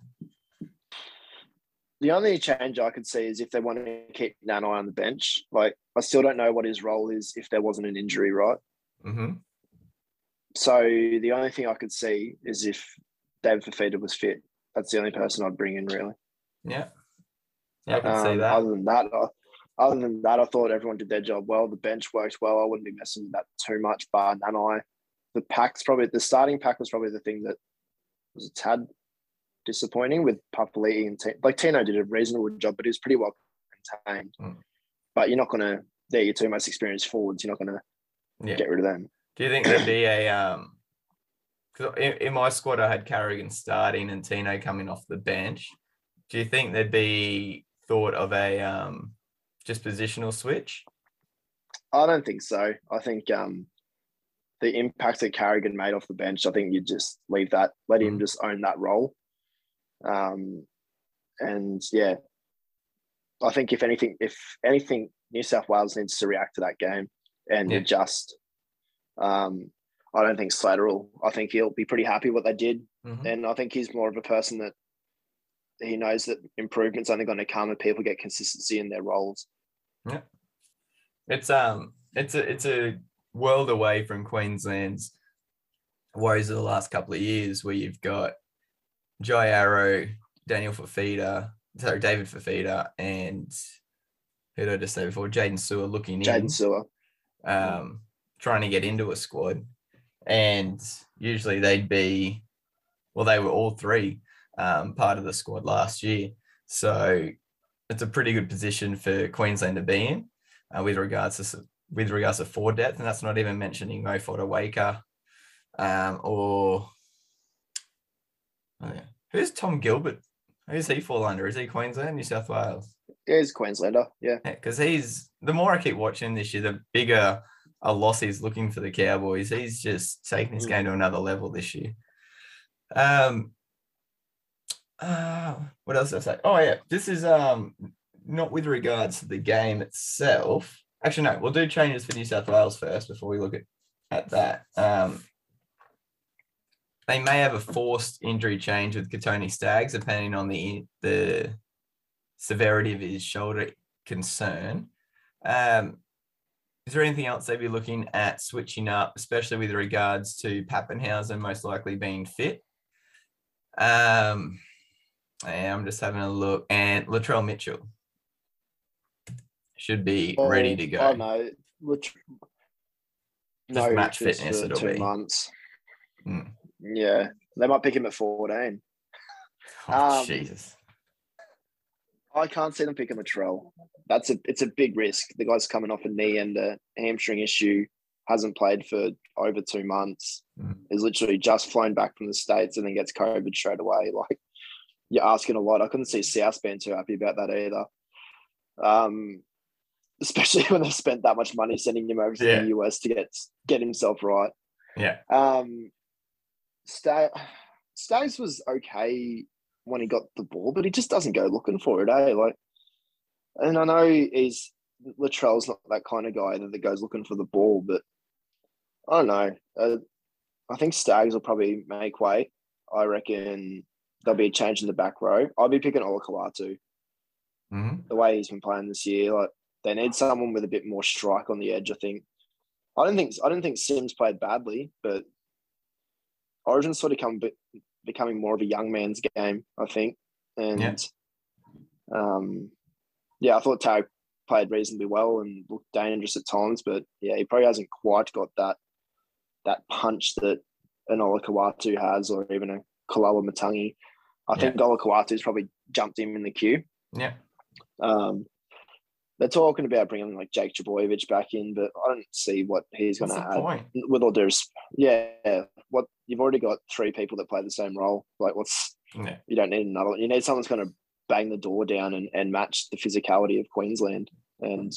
the only change I could see is if they want to keep Nanai on the bench. Like, I still don't know what his role is if there wasn't an injury, right?
Mm-hmm.
So the only thing I could see is if David Fafita was fit. That's the only person I'd bring in, really.
Yeah. Yeah, I can
um,
see that.
Other than that, I, other than that, I thought everyone did their job well. The bench worked well. I wouldn't be messing with that too much. Bar Nanai. The pack's probably the starting pack was probably the thing that was a tad disappointing with Papali'i and T- like Tino did a reasonable job, but he was pretty well contained. Mm. But you're not going to. They're your two most experienced forwards. You're not going to yeah. get rid of them.
Do you think there'd be a um? Because in, in my squad, I had Carrigan starting and Tino coming off the bench. Do you think there'd be thought of a um, just positional switch?
I don't think so. I think um, the impact that Carrigan made off the bench, I think you just leave that, let him mm. just own that role. Um, and yeah, I think if anything, if anything, New South Wales needs to react to that game and yeah. adjust. Um, I don't think Slater will. I think he'll be pretty happy what they did, mm-hmm. and I think he's more of a person that he knows that improvement's only going to come if people get consistency in their roles.
Yeah, it's um, it's a it's a world away from Queensland's woes of the last couple of years, where you've got Jai Arrow, Daniel Fafita, sorry, David Fafita, and who did I just say before? Jaden Sewer looking in.
Jaden Sewer.
Um, trying to get into a squad. And usually they'd be, well, they were all three um, part of the squad last year. So it's a pretty good position for Queensland to be in uh, with regards to with regards to forward depth. And that's not even mentioning Mo Fodawaker um, or oh yeah. Who's Tom Gilbert? Who's he fall under? Is he Queensland, New South Wales?
Yeah, he's Queenslander, yeah.
Because yeah, he's, the more I keep watching this year, the bigger a loss he's looking for the Cowboys. He's just taking his game to another level this year. Um, uh, what else did I say? Oh, yeah, this is um not with regards to the game itself. Actually, no, we'll do changes for New South Wales first before we look at, at that. Um, they may have a forced injury change with Katoni Staggs, depending on the the severity of his shoulder concern. Um, is there anything else they'd be looking at switching up, especially with regards to Pappenhausen most likely being fit? Um, and I'm just having a look. And Latrell Mitchell should be oh, ready to go.
Oh, no. Lat-
just
no
match fitness, it'll
two
be.
months.
Mm.
Yeah. They might pick him at fourteen.
Oh,
um,
Jesus.
I can't see them picking Latrell. That's a it's a big risk. The guy's coming off a knee and a hamstring issue, hasn't played for over two months.
Mm.
Is literally just flown back from the States and then gets COVID straight away. Like, you're asking a lot. I couldn't see South being too happy about that either. Um, especially when they've spent that much money sending him over to
yeah.
the U S to get get himself right.
Yeah.
Um, Stag- Staggs was okay when he got the ball, but he just doesn't go looking for it, eh? Like, and I know he's Latrell's not that kind of guy that goes looking for the ball, but I don't know. Uh, I think Staggs will probably make way. I reckon there'll be a change in the back row. I'll be picking Ola Kawatu.
Mm-hmm.
The way he's been playing this year, like they need someone with a bit more strike on the edge. I think. I don't think I don't think Sims played badly, but Origin's sort of come becoming more of a young man's game, I think. And
yeah,
um, yeah I thought Tag played reasonably well and looked dangerous at times, but yeah, he probably hasn't quite got that that punch that an Ola Kawatu has, or even a Kalawa Matangi. I yeah. think Ola Kawatu's probably jumped him in the queue.
Yeah.
Um, they're talking about bringing like Jake Trbojevic back in, but I don't see what he's going to add.
Point?
With all due respect, yeah, what you've already got three people that play the same role. Like, what's
yeah.
you don't need another. You need someone that's going to bang the door down and, and match the physicality of Queensland. And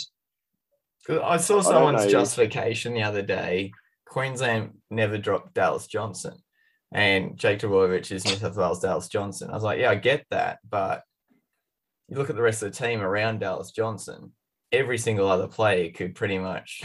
I saw someone's I justification the other day. Queensland never dropped Dallas Johnson, and Jake Trbojevic is New South Wales Dallas Johnson. I was like, yeah, I get that, but you look at the rest of the team around Dallas Johnson, every single other player could pretty much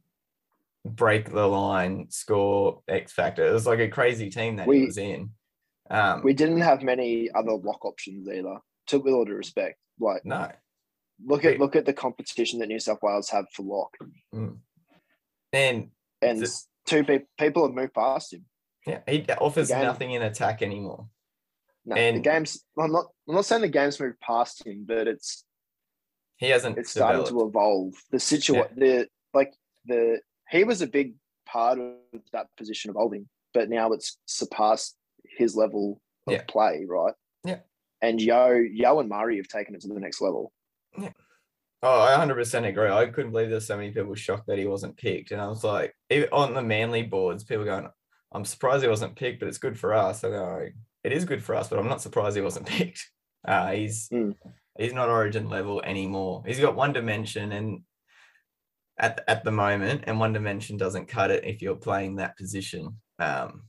break the line, score X factor. It was like a crazy team that
we,
he was in. Um,
we didn't have many other lock options either. To with all due respect, like
no.
look at look at the competition that New South Wales have for lock,
Mm. And
and
the,
two people people have moved past him.
yeah, he offers
game,
nothing in attack anymore.
No,
and
the game's. I'm not. I'm not saying the game's moved past him, but it's
he hasn't.
It's starting
developed.
to evolve. The situation,
Yeah.
the like the he was a big part of that position evolving, but now it's surpassed his level of
Yeah.
play, right?
Yeah.
And Yo, Yo and Murray have taken it to the next level.
Yeah. Oh, I one hundred percent agree. I couldn't believe there's so many people shocked that he wasn't picked. And I was like, even on the Manly boards, people going, I'm surprised he wasn't picked, but it's good for us. I go, it is good for us, but I'm not surprised he wasn't picked. Uh, he's
Mm.
he's not Origin level anymore. He's got one dimension and at, at the moment, and one dimension doesn't cut it if you're playing that position. Um,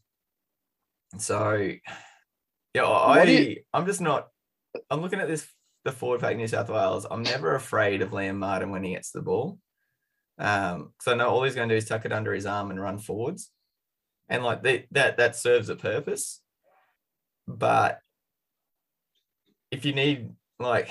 so, yeah, I,
you-
I'm just not, I'm looking at this, the forward pack New South Wales. I'm never afraid of Liam Martin when he gets the ball. Um, because I know all he's going to do is tuck it under his arm and run forwards. And like they, that, that serves a purpose. But if you need, like,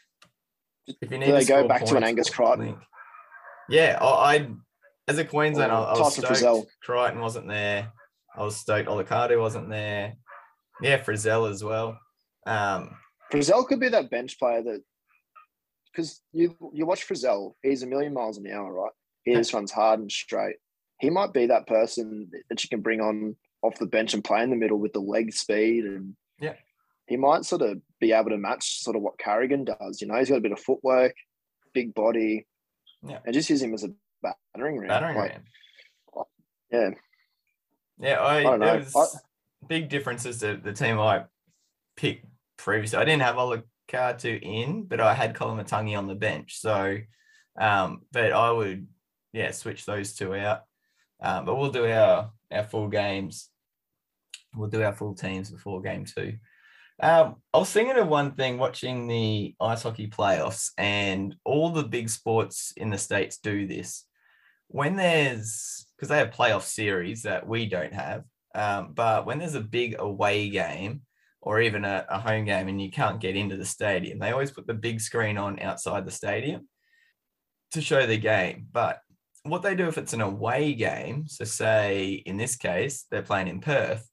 if you need
Do they
to
go
score
back to an
points,
Angus
or
Crichton?
link- Yeah, I, I as a Queenslander, I,
Or
I was
Tyson
stoked
Frizzell.
Crichton wasn't there. I was stoked Olicado wasn't there. Yeah, Frizzell as well. Um,
Frizzell could be that bench player that, because you you watch Frizzell, he's a million miles an hour, right? He just runs hard and straight. He might be that person that you can bring on off the bench and play in the middle with the leg speed, and
Yeah.
he might sort of be able to match sort of what Carrigan does. You know, he's got a bit of footwork, big body,
Yeah.
and just use him as a battering ram.
battering
Like,
ram.
yeah,
Yeah, I,
I don't
there
know.
was big differences to the team I picked previously. I didn't have Olicado in, but I had Kolomatangi on the bench. So, um, but I would, yeah, switch those two out. Um, but we'll do our our full games. We'll do our full teams before game two. Um, I was thinking of one thing watching the ice hockey playoffs, and all the big sports in the States do this. When there's, because they have playoff series that we don't have, um, but when there's a big away game or even a, a home game and you can't get into the stadium, they always put the big screen on outside the stadium to show the game. But what they do if it's an away game, so say in this case, they're playing in Perth,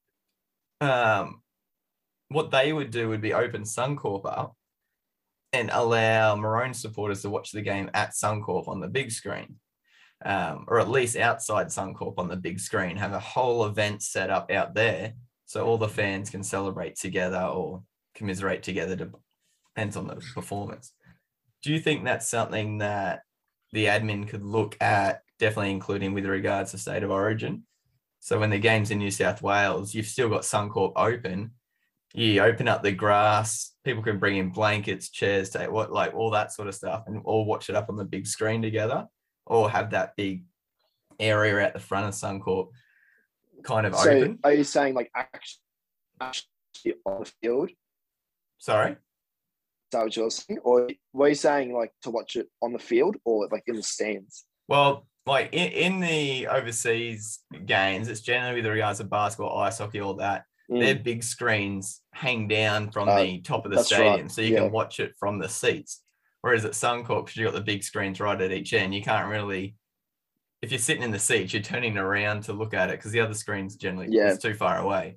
um, what they would do would be open Suncorp up and allow Maroon supporters to watch the game at Suncorp on the big screen. Um, or at least outside Suncorp on the big screen, have a whole event set up out there so all the fans can celebrate together or commiserate together, depends on the performance. Do you think that's something that the admin could look at, definitely including with regards to State of Origin? So when the game's in New South Wales, you've still got Suncorp open, you open up the grass, people can bring in blankets, chairs, take what, like all that sort of stuff, and all watch it up on the big screen together. Or have that big area at the front of Suncorp kind of
so
open.
Are you saying like actually, actually on the field?
Sorry?
Is that what you're saying? Or were you saying like to watch it on the field or like in the stands?
Well, like in, in the overseas games, it's generally with regards to basketball, ice hockey, all that.
Mm.
Their big screens hang down from
Uh,
the top of the
that's
stadium,
right.
so you
Yeah.
can watch it from the seats. Whereas at Suncorp, because you've got the big screens right at each end, you can't really, if you're sitting in the seats, you're turning around to look at it because the other screen's generally
Yeah.
it's too far away.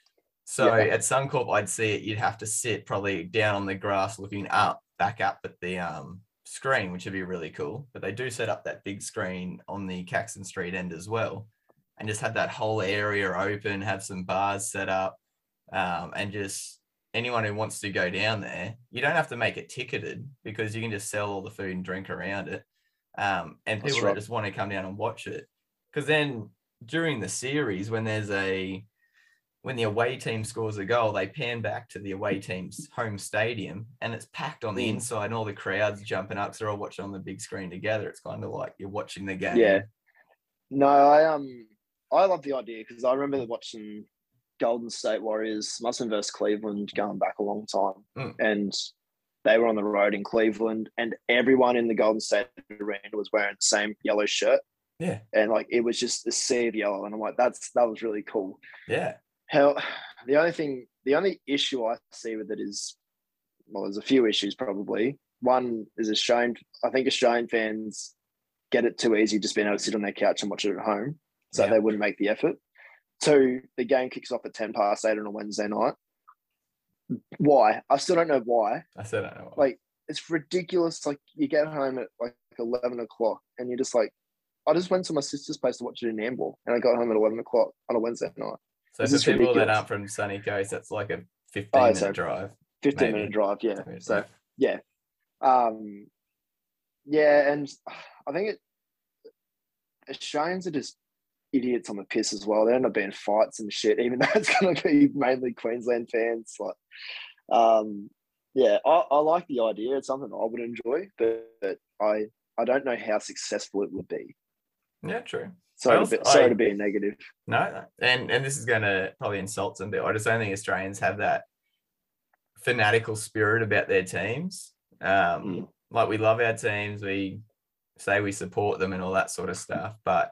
So
Yeah.
at Suncorp, I'd see it, you'd have to sit probably down on the grass looking up, back up at the um, screen, which would be really cool. But they do set up that big screen on the Caxton Street end as well and just have that whole area open, have some bars set up, um, and just anyone who wants to go down there, you don't have to make it ticketed because you can just sell all the food and drink around it. Um, and
That's
people
right.
that just want to come down and watch it. Because then during the series, when there's a, when the away team scores a goal, they pan back to the away team's home stadium and it's packed on the
Mm.
inside and all the crowds jumping up because they're all watching on the big screen together. It's kind of like you're watching the game.
Yeah. No, I um I love the idea because I remember watching Golden State Warriors, must have versus Cleveland going back a long time.
Mm.
And they were on the road in Cleveland and everyone in the Golden State arena was wearing the same yellow shirt.
Yeah.
And like it was just a sea of yellow. And I'm like, that's that was really cool.
Yeah.
How the only thing, the only issue I see with it is, well, there's a few issues probably. One is Australian. I think Australian fans get it too easy just being able to sit on their couch and watch it at home, so
Yeah.
they wouldn't make the effort. Two, the game kicks off at ten past eight on a Wednesday night. Why? I still don't know why.
I still don't know.
Like, it's ridiculous. Like, you get home at like eleven o'clock and you're just like, I just went to my sister's place to watch it in Amble, and I got home at eleven o'clock on a Wednesday night.
so
this
for
is
people that
ridiculous.
aren't from Sunny Coast, that's like a fifteen
Oh,
minute
so-
drive.
fifteen
Maybe.
minute drive, yeah.
Maybe,
So,
yeah.
yeah. Um, yeah, and I think it Australians are just idiots on the piss as well. They end up being fights and shit, even though it's going to be mainly Queensland fans. Like, um, yeah, I, I like the idea. It's something I would enjoy, but, but I I don't know how successful it would be.
Yeah, true.
Sorry,
I
to, be,
also-
sorry
I-
to be a negative.
No, and and this is going to probably insult some people. I just don't think Australians have that fanatical spirit about their teams. Um,
Mm.
Like, we love our teams, we say we support them and all that sort of stuff, but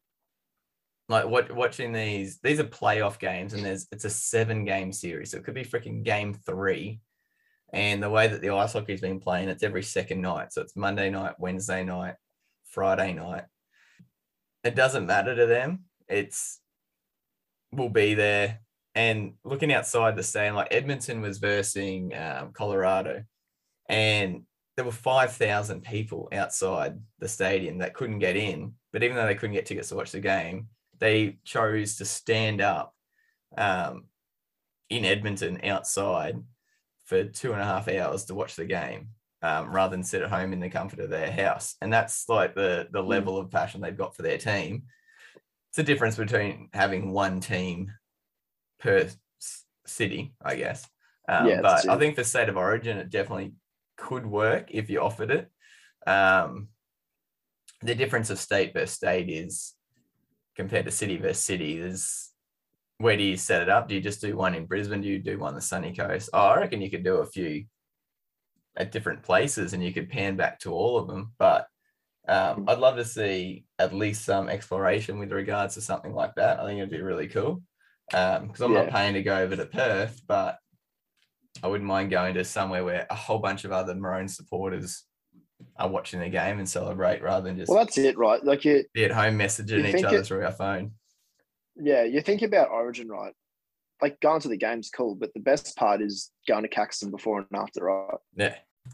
like what watching these these are playoff games, and there's it's a seven game series, so it could be freaking game three. And the way that the ice hockey's been playing, it's every second night, so it's Monday night, Wednesday night, Friday night. It doesn't matter to them. It's we'll be there. And looking outside the stadium, like Edmonton was versing um, Colorado, and there were five thousand people outside the stadium that couldn't get in. But even though they couldn't get tickets to watch the game, they chose to stand up um, in Edmonton outside for two and a half hours to watch the game, um, rather than sit at home in the comfort of their house. And that's like the the level of passion they've got for their team. It's a difference between having one team per s- city, I guess. Um,
Yeah, that's
but I
it.
think for State of Origin, it definitely could work if you offered it. Um, the difference of state versus state is compared to city versus city. There's where do you set it up? Do you just do one in Brisbane? Do you do one on the sunny coast? Oh, I reckon you could do a few at different places and you could pan back to all of them. But um, I'd love to see at least some exploration with regards to something like that. I think it'd be really cool. Because I'm not
Yeah.
paying to go over to Perth, but I wouldn't mind going to somewhere where a whole bunch of other Maroon supporters are watching the game and celebrate, rather than just
Well, that's it, right? Like, you,
be at home messaging
you
each
think
other
it-
through our phone.
yeah, you think about Origin, right? Like, going to the game's cool, but the best part is going to Caxton before and after, right?
Yeah.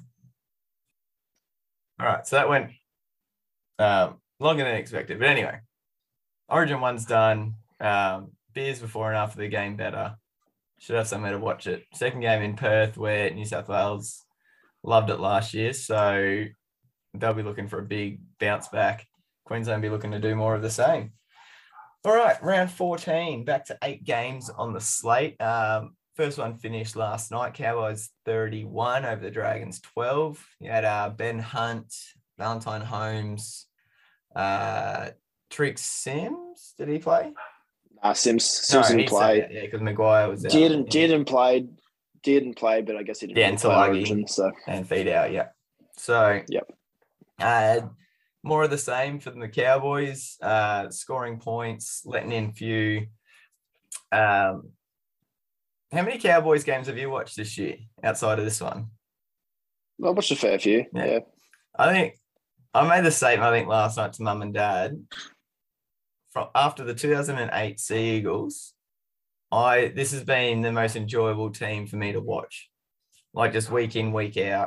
All right. So that went um, longer than expected. But anyway, Origin one's done. Um, beers before and after the game better. Should have somewhere to watch it. Second game in Perth, where New South Wales loved it last year. So they'll be looking for a big bounce back. Queensland be looking to do more of the same. All right, round fourteen, back to eight games on the slate. Um, first one finished last night. Cowboys thirty-one over the Dragons twelve. You had uh, Ben Hunt, Valentine Holmes, uh, Trick Sims. Did he play?
Uh, Sims, Sims
No,
didn't
he
play.
said it, yeah, because Maguire was out.
Didn't didn't play, didn't play, but I guess he didn't
Yeah,
really
until
play
Luggy.
Origin. So
And feed out, yeah. So,
Yep.
uh, more of the same for the Cowboys, uh, scoring points, letting in few. Um, how many Cowboys games have you watched this year outside of this one?
I watched a fair few.
Yeah.
Yeah,
I think I made the statement, I think, last night to mum and dad. From after the two thousand eight Sea Eagles, I this has been the most enjoyable team for me to watch. Like, just week in, week out.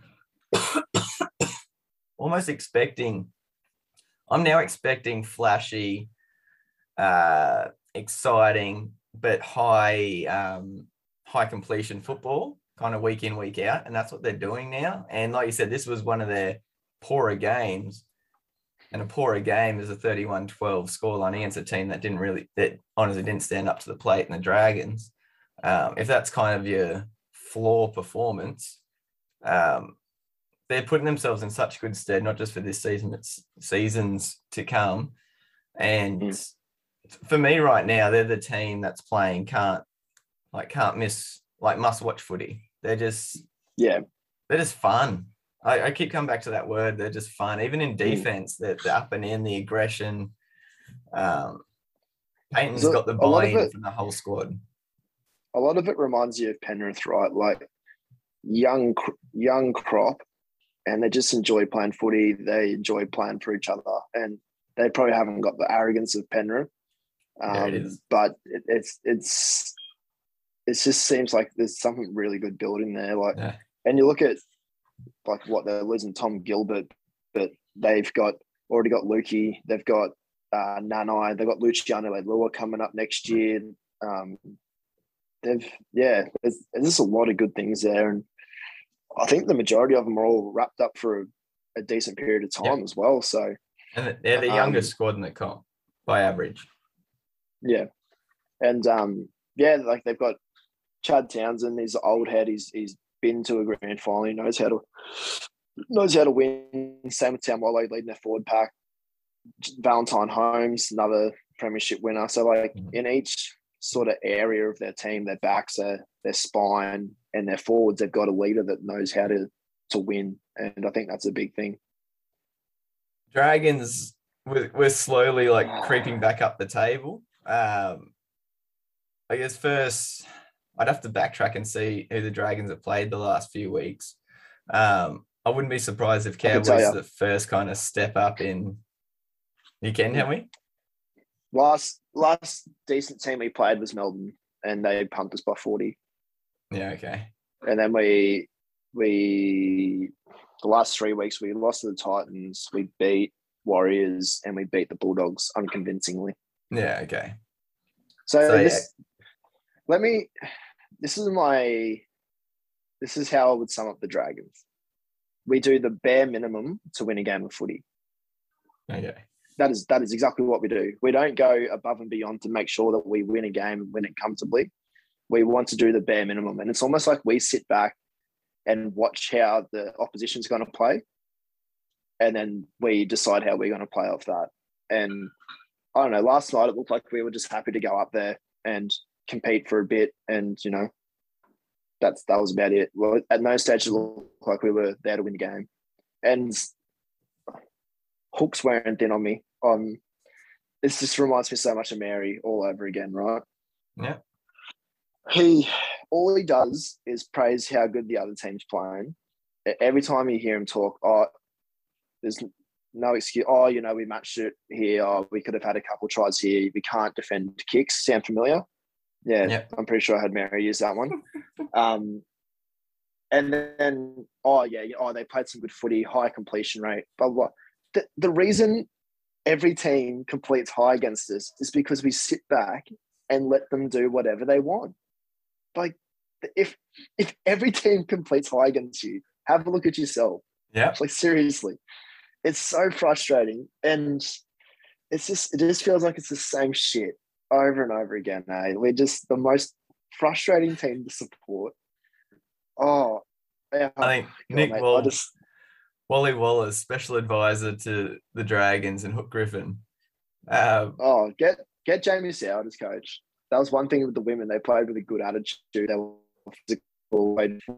Almost expecting, I'm now expecting flashy, uh, exciting, but high, um, high completion football, kind of week in, week out. And that's what they're doing now. And like you said, this was one of their poorer games. And a poorer game is a thirty-one twelve scoreline against a team that didn't really, that honestly didn't stand up to the plate in the Dragons. Um, if that's kind of your floor performance, um, they're putting themselves in such good stead, not just for this season, but seasons to come. And
Mm.
for me right now, they're the team that's playing can't, like can't miss, like must watch footy. They're just,
yeah,
they're just fun. I, I keep coming back to that word. They're just fun. Even in defense, they're, they're up and in, the aggression. Um, Payton's
So
got the
a lot of
buy-in
it-
from the whole squad.
a lot of it reminds you of Penrith, right? Like young, young crop, and they just enjoy playing footy. They enjoy playing for each other, and they probably haven't got the arrogance of Penrith. Um,
There it is.
But it, it's it's it just seems like there's something really good building there. Like,
Yeah.
and you look at like what they're losing Tom Gilbert, but they've got already got Lukey. They've got uh, Nanai. They've got Luciano Leilua coming up next year. Um, they've yeah, there's, there's just a lot of good things there, and I think the majority of them are all wrapped up for a, a decent period of time
Yep.
as well. So
And they're the
Um,
youngest squad in the comp by average.
yeah, and um, yeah, like they've got Chad Townsend. He's an old head. He's he's been to a grand final. He knows how to knows how to win. Same with Tamalolo leading their forward pack. Valentine Holmes, another premiership winner. So like
Mhm.
in each sort of area of their team, their backs, their their spine, and their forwards, they've got a leader that knows how to to win, and I think that's a big thing.
Dragons, we're, we're slowly like creeping back up the table. Um, I guess first, I'd have to backtrack and see who the Dragons have played the last few weeks. Um, I wouldn't be surprised if
I can
Cowboys
tell ya.
the first kind of step up in. You can tell me?
Last last decent team we played was Melbourne, and they pumped us by forty.
Yeah, okay.
And then we we the last three weeks we lost to the Titans, we beat Warriors, and we beat the Bulldogs unconvincingly.
Yeah, okay.
So,
So, yeah.
this let me this is my this is how I would sum up the Dragons. We do the bare minimum to win a game of footy.
Okay.
That is that is exactly what we do. We don't go above and beyond to make sure that we win a game and win it comfortably. We want to do the bare minimum. And it's almost like we sit back and watch how the opposition's going to play. And then we decide how we're going to play off that. And I don't know, last night it looked like we were just happy to go up there and compete for a bit. And, you know, that's that was about it. Well, at no stage it looked like we were there to win the game. And Hook's wearing thin on me. Um, this just reminds me so much of Mary all over again, right?
Yeah.
He all he does is praise how good the other team's playing. Every time you hear him talk, oh, there's no excuse. Oh, you know, we matched it here. Oh, we could have had a couple tries here. We can't defend kicks. Sound familiar? Yeah,
Yep.
I'm pretty sure I had Mary use that one. um, and then, oh yeah, oh they played some good footy, high completion rate, blah blah. blah. The, the reason every team completes high against us is because we sit back and let them do whatever they want. Like, if if every team completes high against you, have a look at yourself.
Yeah.
Like, seriously, it's so frustrating, and it's just it just feels like it's the same shit over and over again. Eh? We're just the most frustrating team to support. Oh, yeah,
I think
God,
Nick
mate,
Wall,
I just
Wally Wallace, special advisor to the Dragons, and Hook Griffin. Um,
oh get get Jamie Soward as coach. That was one thing with the women. They played with a good attitude. They were physical.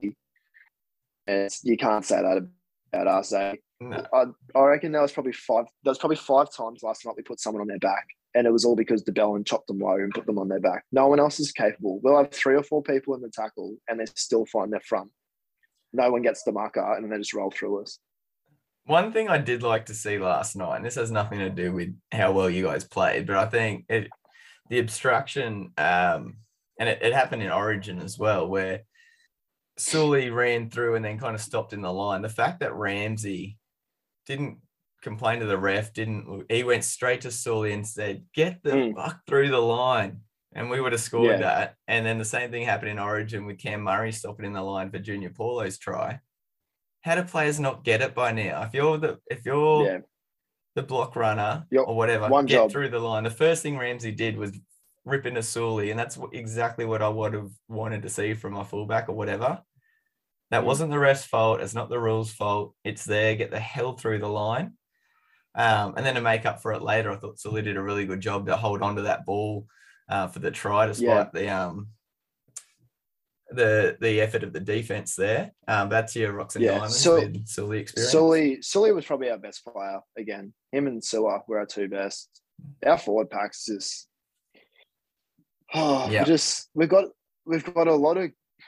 And you can't say that about us. Eh?
no.
I, I reckon there was probably five. There was probably five times last night we put someone on their back, and it was all because DeBellin chopped them low and put them on their back. No one else is capable. We'll have three or four people in the tackle, and they still find their front. No one gets the marker, and they just roll through us.
One thing I did like to see last night, and this has nothing to do with how well you guys played, but I think it, the obstruction, um, and it, it happened in Origin as well, where Sully ran through and then kind of stopped in the line. The fact that Ramsey didn't complain to the ref, didn't he went straight to Sully and said, "Get the
Mm.
fuck through the line," and we would have scored
Yeah.
that. And then the same thing happened in Origin with Cam Murray stopping in the line for Junior Paulo's try. How do players not get it by now? If you're the if you're
Yeah,
the block runner
Yep.
or whatever,
One
get
job.
through the line. The first thing Ramsey did was rip into Sully, and that's what, exactly what I would have wanted to see from my fullback or whatever. That
Mm.
wasn't the ref's fault. It's not the rules' fault. It's there. Get the hell through the line. Um, and then to make up for it later, I thought Sully did a really good job to hold on to that ball uh, for the try, despite the um the the effort of the defense there. Um, that's your Rocks and
Yeah,
Diamonds
so-
with Sully experience.
Sully Sully was probably our best player again. Him and Sua were our two best. Our forward packs just oh,
Yeah.
we just we got we've got a lot of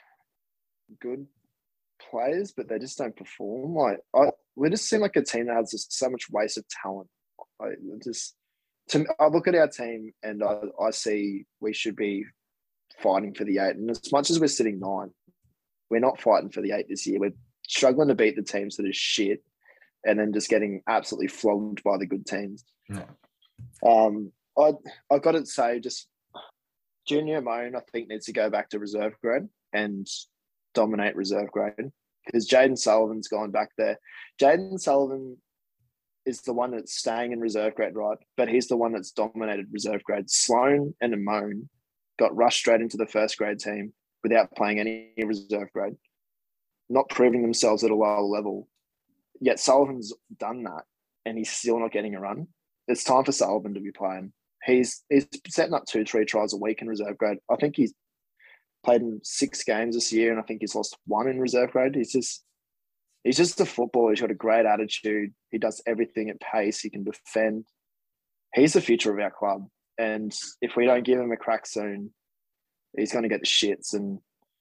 good players, but they just don't perform. Like I, we just seem like a team that has just so much waste of talent. I just, to me, I look at our team and I, I see we should be fighting for the eight. And as much as we're sitting nine, we're not fighting for the eight this year. We're struggling to beat the teams that are shit, and then just getting absolutely flogged by the good teams.
No.
Um, I I got to say, just Junior Moan, I think needs to go back to reserve grade and dominate reserve grade, because Jaden Sullivan's gone back there. Jaden Sullivan is the one that's staying in reserve grade, right? But he's the one that's dominated reserve grade. Sloan and Amon got rushed straight into the first grade team without playing any reserve grade, not proving themselves at a lower level. Yet Sullivan's done that, and he's still not getting a run. It's time for Sullivan to be playing. He's he's setting up two, three tries a week in reserve grade. I think he's played in six games this year, and I think he's lost one in reserve grade. He's just he's just a footballer. He's got a great attitude. He does everything at pace. He can defend. He's the future of our club. And if we don't give him a crack soon, he's going to get the shits. And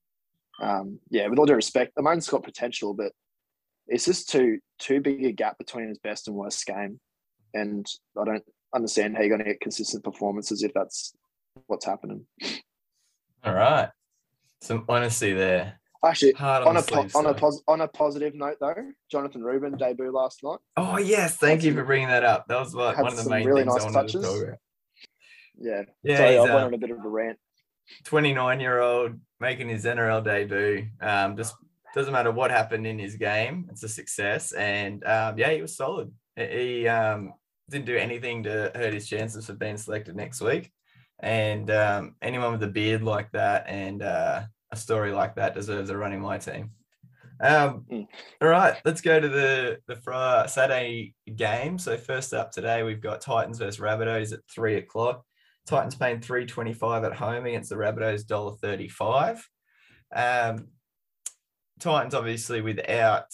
um, yeah, with all due respect, the man's got potential, but it's just too too big a gap between his best and worst game. And I don't understand how you're going to get consistent performances if that's what's happening.
All right. Some honesty there.
Actually,
Hard
on,
on,
a,
the
po-
sleeve,
on, a
so.
pos- on a positive note, though, Jonathan Rubin debut last night.
Oh, yes. Thank you for bringing that up. That was like
Had
one of the
some
main
really
things
nice
I wanted
touches.
to talk about.
Yeah.
Yeah,
Sorry, I
he's,
went
uh,
on a bit of a rant.
twenty-nine-year-old making his N R L debut. Um, just doesn't matter what happened in his game. It's a success. And, um, yeah, he was solid. He um, didn't do anything to hurt his chances of being selected next week. And um, anyone with a beard like that and uh, a story like that deserves a run in my team. Um,
Mm.
All right, let's go to the, the Friday, Saturday game. So first up today, we've got Titans versus Rabbitohs at three o'clock. Titans paying three twenty-five at home against the Rabbitohs, one dollar thirty-five. Um, Titans obviously without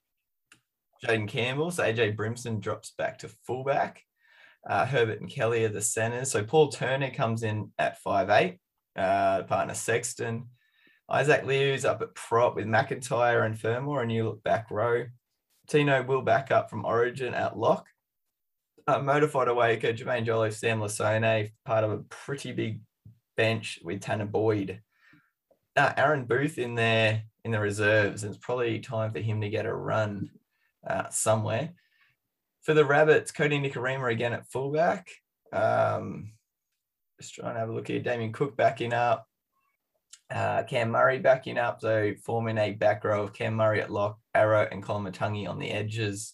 Jaden Campbell, so A J Brimson drops back to fullback. Uh, Herbert and Kelly are the centres. So Paul Turner comes in at five eight, uh, partner Sexton. Isaac Liu's up at prop with McIntyre and Fermor, a new look back row. Tino will back up from Origin at lock. Uh, Modified Awaker, Jermaine Jolliffe, Sam Lasone, part of a pretty big bench with Tanner Boyd. Uh, Aaron Booth in there in the reserves, and it's probably time for him to get a run uh, somewhere. For the Rabbits, Cody Nikorima again at fullback. Um, just trying to have a look here. Damien Cook backing up. Uh, Cam Murray backing up, so forming a back row of Cam Murray at lock, Arrow and Colin Matungi on the edges.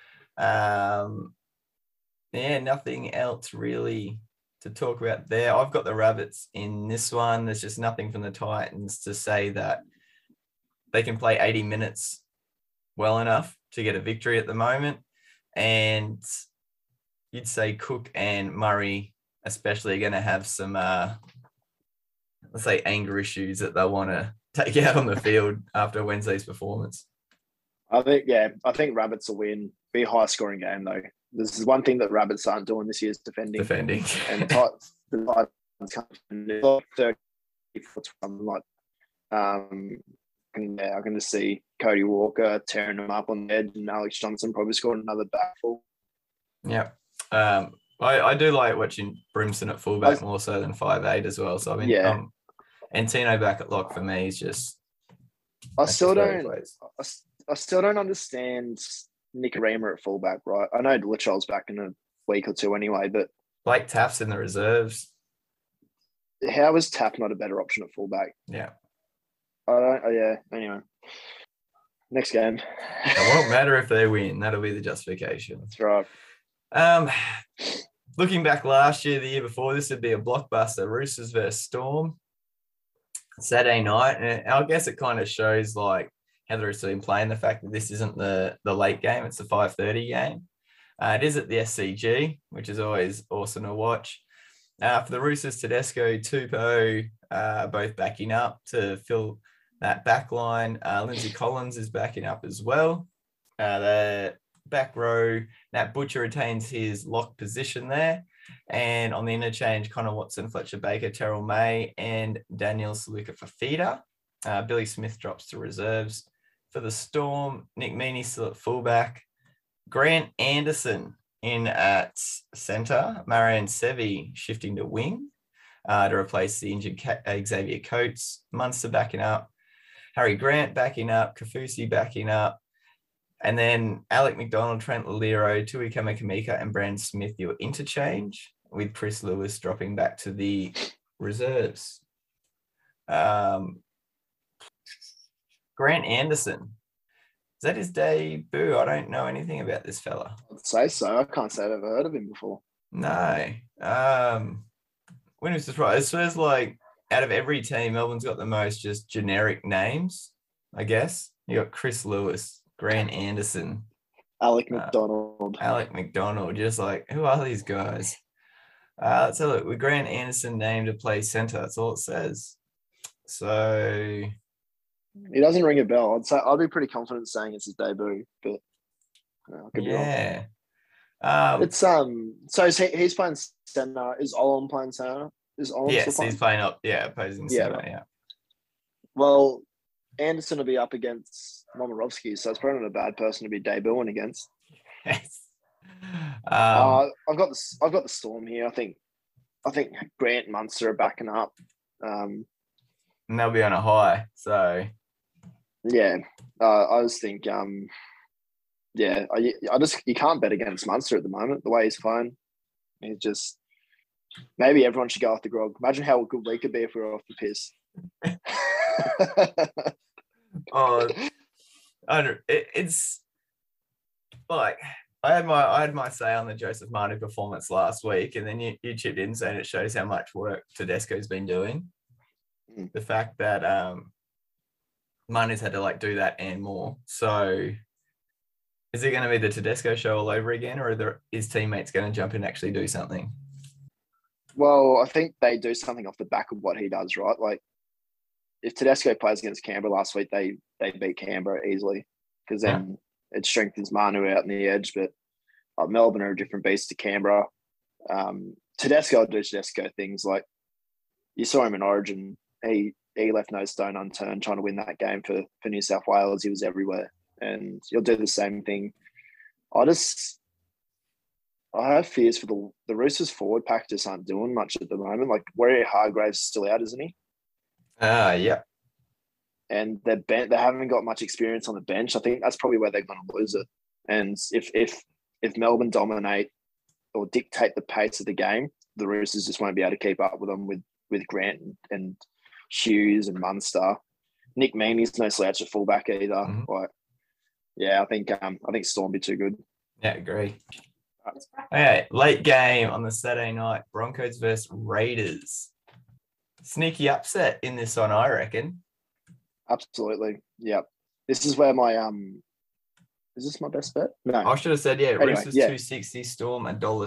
Um, yeah, nothing else really to talk about there. I've got the Rabbits in this one. There's just nothing from the Titans to say that they can play eighty minutes well enough to get a victory at the moment. And you'd say Cook and Murray especially are going to have some, uh, let's say, anger issues that they'll want to take out on the field after Wednesday's performance.
I think, yeah, I think Rabbits will win. Be a high scoring game, though. This is one thing that Rabbits aren't doing this year is defending.
Defending.
And the Titans, the Titans come in like thirty, something like um, and yeah, I'm going to see Cody Walker tearing them up on the edge, and Alex Johnson probably scored another backful.
Yeah. Um, I, I do like watching Brimson at fullback
I,
more so than five eight as well. So, I mean,
yeah.
um, and Tino back at lock for me is just...
I still don't... I, I still don't understand Nikorima at fullback, right? I know Littrell's back in a week or two anyway, but...
Blake Taft's in the reserves.
How is Taft not a better option at fullback?
Yeah.
I don't... Oh, yeah, anyway. Next game.
It won't matter if they win. That'll be the justification.
That's right.
Um, looking back last year, the year before, this would be a blockbuster. Roosters versus Storm. Saturday night. And I guess it kind of shows like how the Roosters have been playing, the fact that this isn't the, the late game. It's the five thirty game. Uh, it is at the S C G, which is always awesome to watch. Uh, for the Roosters, Tedesco, Tupou, uh, both backing up to fill that back line. Uh, Lindsay Collins is backing up as well. Uh, the back row, Nat Butcher retains his lock position there. And on the interchange, Connor Watson, Fletcher Baker, Terrell May, and Daniel Saluka Fafita. Uh, Billy Smith drops to reserves. For the Storm, Nick Meaney still at fullback. Grant Anderson in at centre. Marion Sevi shifting to wing uh, to replace the injured Xavier Coates. Munster backing up. Harry Grant backing up. Kafusi backing up. And then Alec McDonald, Trent Lero, Tui Kamakamika, and Brand Smith, your interchange, with Chris Lewis dropping back to the reserves. Um, Grant Anderson. Is that his debut? I don't know anything about this fella.
I'd say so. I can't say I've ever heard of him before.
No. Um, when was surprised? It feels like out of every team, Melbourne's got the most just generic names, I guess. You got Chris Lewis, Grant Anderson,
Alec
uh,
McDonald.
Alec McDonald, just like, who are these guys? Uh, let's have a look. With Grant Anderson named to play centre, that's all it says. So
He doesn't ring a bell. I'd say I'd be pretty confident saying it's his debut, but uh, I could be wrong.
yeah. Um,
It's um. So is he, he's playing centre. Is Olin playing centre? Is Olin
yes,
still
he's
playing?
playing up, yeah, opposing
Yeah,
centre,
right.
yeah.
Well, Anderson will be up against Momirovski, so it's probably not a bad person to be debuting against.
Yes. Um,
uh, I've got the I've got the Storm here. I think I think Grant and Munster are backing up. Um,
and they'll be on a high, so
yeah, uh, I just think um, yeah, I, I just you can't bet against Munster at the moment. The way he's playing, he's just maybe everyone should go off the grog. Imagine how good we could be if we were off the piss.
oh, I don't, it, it's like I had my I had my say on the Joseph Manu performance last week, and then you, you chipped in saying it shows how much work Tedesco's been doing.
Mm.
The fact that um, Manu's had to like do that and more. So, is it going to be the Tedesco show all over again, or are there, his teammates going to jump in and actually do something?
Well, I think they do something off the back of what he does, right? Like, if Tedesco plays against Canberra last week, they they beat Canberra easily because then yeah. it strengthens Manu out in the edge. But uh, Melbourne are a different beast to Canberra. Um, Tedesco will do Tedesco things like you saw him in Origin. He he left no stone unturned trying to win that game for, for New South Wales. He was everywhere, and he'll do the same thing. I just I have fears for the the Roosters forward pack just aren't doing much at the moment. Like Warrior Hargraves is still out, isn't he?
Ah, uh, yeah.
And they're ben- they haven't got much experience on the bench. I think that's probably where they're going to lose it. And if if if Melbourne dominate or dictate the pace of the game, the Roosters just won't be able to keep up with them with with Grant and, and Hughes and Munster. Nick Meaney's no slouch at fullback either. Mm-hmm. Like, yeah, I think um I think Storm be too good.
Yeah, agree. Okay, late game on the Saturday night, Broncos versus Raiders. Sneaky upset in this one, I reckon.
Absolutely. Yep. This is where my um is this my best bet? No.
I should have said, yeah,
anyway,
Roosters
yeah.
two sixty, Storm a dollar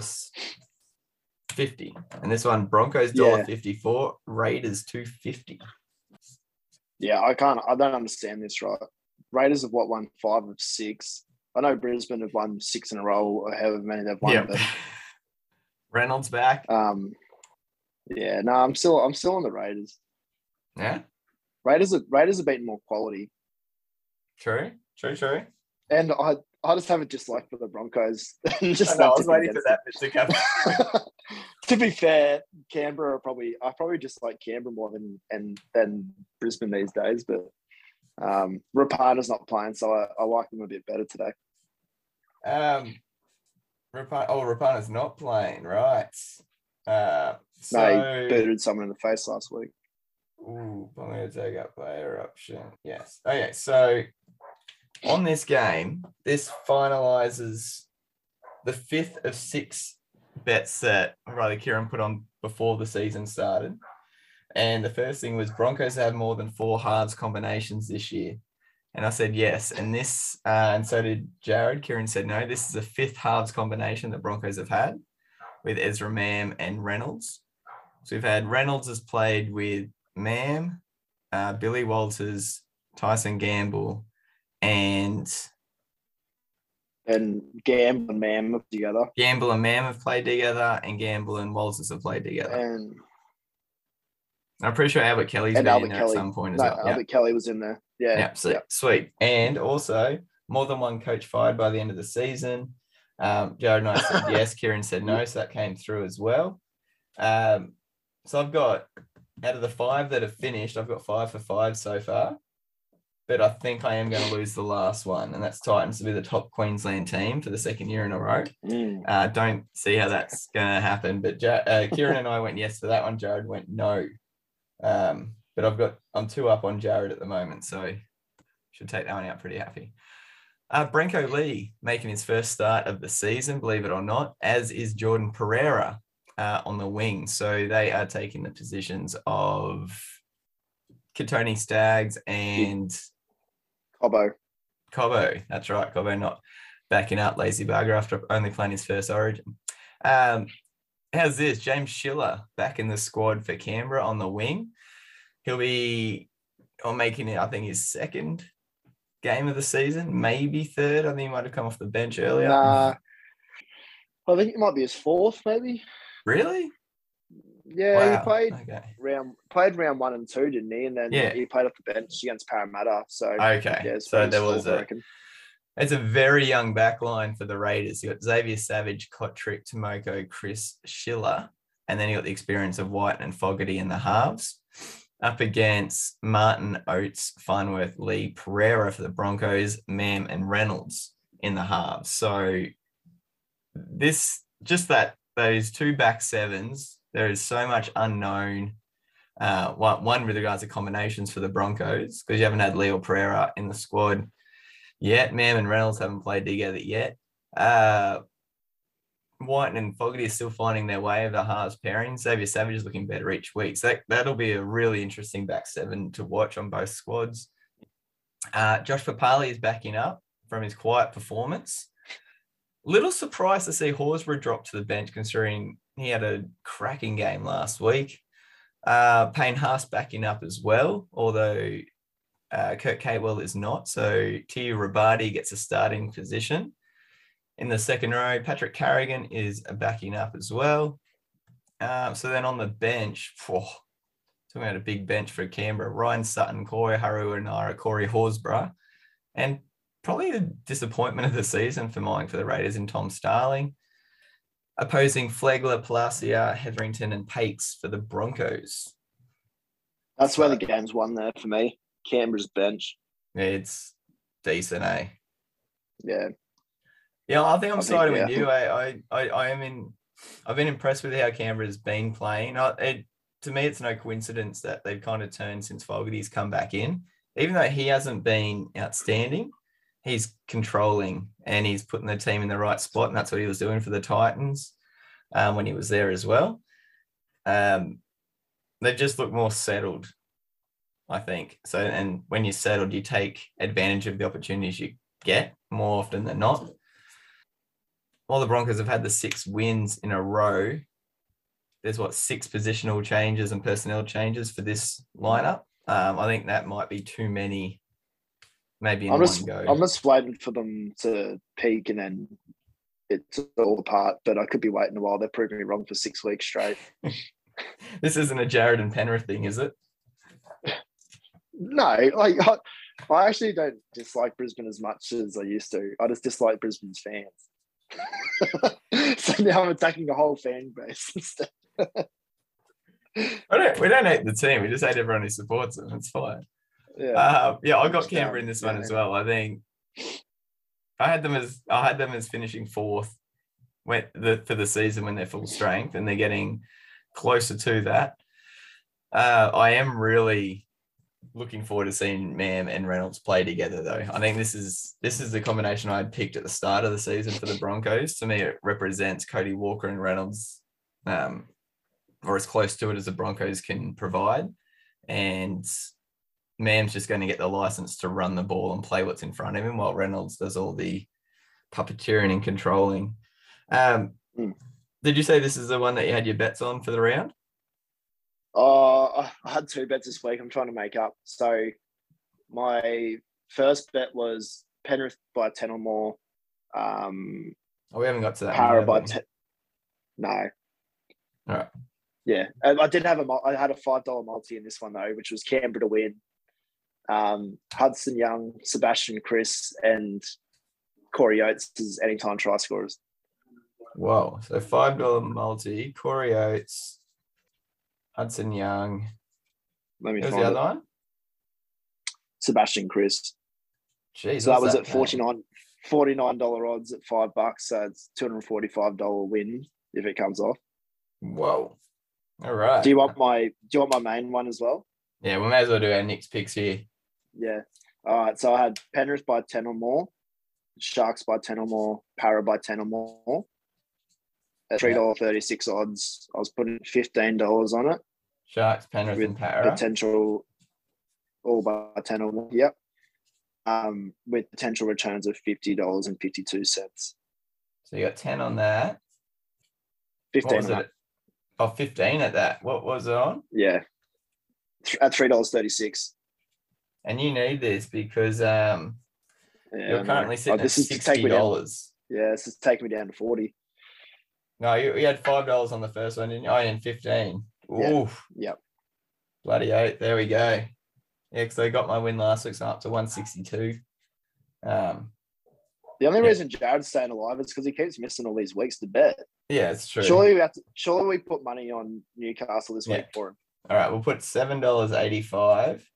fifty. And this one, Broncos dollar fifty four, Raiders two fifty.
Yeah, I can't I don't understand this, right? Raiders have what won five of six. I know Brisbane have won six in a row or however many they've won.
Yep.
But,
Reynolds back.
Um Yeah, no, I'm still I'm still on the Raiders.
Yeah.
Raiders are Raiders have beaten more quality.
True, true, true.
And I I just have a dislike for the Broncos. just
I, know, I was waiting for that bit to come.
To be fair, Canberra are probably I probably just like Canberra more than and than Brisbane these days, but um Rapana's not playing, so I, I like them a bit better today.
Um Rapana, oh Rapana's not playing, right. Uh So,
no, he booted someone in the face last week.
Ooh, I'm going to take up player option. Yes. Okay, so on this game, this finalizes the fifth of six bets that Riley Kieran put on before the season started. And the first thing was Broncos have more than four halves combinations this year. And I said yes. And this, uh, and so did Jared. Kieran said no. This is the fifth halves combination that Broncos have had with Ezra Mam and Reynolds. So we've had Reynolds has played with Mam, uh, Billy Walters, Tyson Gamble, and
And Gamble and Mam are together.
Gamble and Mam have played together, and Gamble and Walters have played together.
And
I'm pretty sure Albert Kelly's
and
been
Albert
in there
Kelly.
at some point as
No,
well.
Albert
Yeah.
Kelly was in there. Yeah.
Yeah, so,
yeah.
sweet. And also, more than one coach fired by the end of the season. Um, Jared and I said yes. Kieran said no, so that came through as well. Um, so I've got, out of the five that have finished, I've got five for five so far. But I think I am going to lose the last one, and that's Titans to be the top Queensland team for the second year in a row.
Mm.
Uh, don't see how that's going to happen. But ja- uh, Kieran and I went yes to that one. Jared went no. Um, but I've got, I'm two up on Jared at the moment, so should take that one out pretty happy. Uh, Brenko Lee making his first start of the season, believe it or not, as is Jordan Pereira uh, on the wing. So they are taking the positions of Katoni Staggs and
Cobbo.
Cobbo. That's right, Cobbo not backing up Lazy Bugger after only playing his first Origin. Um, how's this? James Schiller back in the squad for Canberra on the wing. He'll be on making it, I think, his second game of the season, maybe third. I think he might have come off the bench earlier.
Nah, I think it might be his fourth, maybe.
Really?
Yeah,
Wow.
he played
Okay.
round played round one and two, didn't he? And then
Yeah.
he played off the bench against Parramatta. So
Okay.
yeah, it's
So
probably
there
his
was
fourth, I
a
reckon.
it's a very young back line for the Raiders. You got Xavier Savage, Kotrick, Tomoko, Chris Schiller, and then you got the experience of White and Fogarty in the halves. Up against Martin, Oates, Farnworth, Lee, Pereira for the Broncos, Mam and Reynolds in the halves. So this, just that, those two back sevens, there is so much unknown. Uh, one, one with regards to combinations for the Broncos, because you haven't had Leo Pereira in the squad yet. Mam and Reynolds haven't played together yet. Uh, White and Fogarty are still finding their way of the halves pairing. Xavier Savage is looking better each week. So that, that'll be a really interesting back seven to watch on both squads. Uh, Josh Papali is backing up from his quiet performance. Little surprised to see Horsburgh drop to the bench, considering he had a cracking game last week. Uh, Payne Haas backing up as well, although uh, Kurt Catewell is not. So Tiu Rabadi gets a starting position. In the second row, Patrick Carrigan is backing up as well. Um, so then on the bench, oh, talking about a big bench for Canberra, Ryan Sutton, Corey Haruanara, Corey Horsburgh, and probably the disappointment of the season for mine for the Raiders in Tom Starling. Opposing Flegler, Palacia, Hetherington, and Pakes for the Broncos.
That's
So-
where the game's won there for me. Canberra's bench.
It's decent, eh?
Yeah.
Yeah, I think I'm
I think,
siding with
yeah.
you. I, I, I, I am in. I've been impressed with how Canberra's been playing. I, it, to me, it's no coincidence that they've kind of turned since Fogarty's come back in. Even though he hasn't been outstanding, he's controlling and he's putting the team in the right spot, and that's what he was doing for the Titans um, when he was there as well. Um, they just look more settled, I think. So, and when you're settled, you take advantage of the opportunities you get more often than not. While the Broncos have had the six wins in a row, there's what, six positional changes and personnel changes for this lineup. Um, I think that might be too many, maybe in
I'm
one
just,
go.
I'm just waiting for them to peak and then it's all apart. But I could be waiting a while. They're proving me wrong for six weeks straight.
This isn't a Jared and Penrith thing, is it?
No, like I, I actually don't dislike Brisbane as much as I used to. I just dislike Brisbane's fans. So now I'm attacking the whole fan base instead.
I don't, we don't hate the team. We just hate everyone who supports them. It's fine.
Yeah.
Uh, yeah, I got
Just,
Canberra
um,
in this one
yeah.
as well. I think I had them as I had them as finishing fourth when the for the season when they're full strength, and they're getting closer to that. Uh, I am really looking forward to seeing Mam and Reynolds play together, though. I think this is this is the combination I had picked at the start of the season for the Broncos. To me, it represents Cody Walker and Reynolds, um, or as close to it as the Broncos can provide. And Mam's just going to get the license to run the ball and play what's in front of him, while Reynolds does all the puppeteering and controlling. Um,
Mm.
Did you say this is the one that you had your bets on for the round?
Oh, I I had two bets this week. I'm trying to make up. So my first bet was Penrith by ten or more, Um,
Oh, we haven't got to that.
Para
one,
by
have we?
ten. No.
All right.
Yeah, I, I did have a mul- I had a five dollar multi in this one though, which was Canberra to win. Um, Hudson Young, Sebastian Chris, and Corey Oates as anytime try scorers.
Whoa. So five dollar multi, Corey Oates, Hudson Young.
Let me
Who's
find
the
it.
other one?
Sebastian Chris.
Jeez,
So that was
what's
at
paying?
forty-nine forty-nine dollar odds at five bucks. So it's two hundred forty-five dollar win if it comes off.
Whoa. All right.
Do you want my Do you want my main one as well?
Yeah, we may as well do our Nick's picks here.
Yeah. All right. So I had Penrith by ten or more, Sharks by ten or more, Para by ten or more. At three dollar thirty six odds, I was putting fifteen dollars on it.
Sharks, Penrith,
with
and Para.
potential all by ten or more. Yep. Um, with potential returns of fifty dollars and fifty two cents.
So you got ten on that.
Fifteen.
What was
on
it? Oh, fifteen at that. What was it on?
Yeah. Th- At three dollars thirty six.
And you need this because um,
Yeah,
you're
I know.
currently sitting
Oh, this
at
is to take
sixty
me down.
dollars.
Yeah, this is taking me down to forty.
No, you, you had five dollars on the first one, didn't you? Oh, and fifteen.
Yeah.
Oof.
Yep.
Bloody eight. There we go. Yeah, because I got my win last week, so I'm up to one sixty-two. Um,
The only
Yeah.
reason Jared's staying alive is because he keeps missing all these weeks to bet.
yeah, it's true.
Surely we have to, surely we put money on Newcastle this
Yeah.
week for him.
All right, we'll put seven dollars eighty-five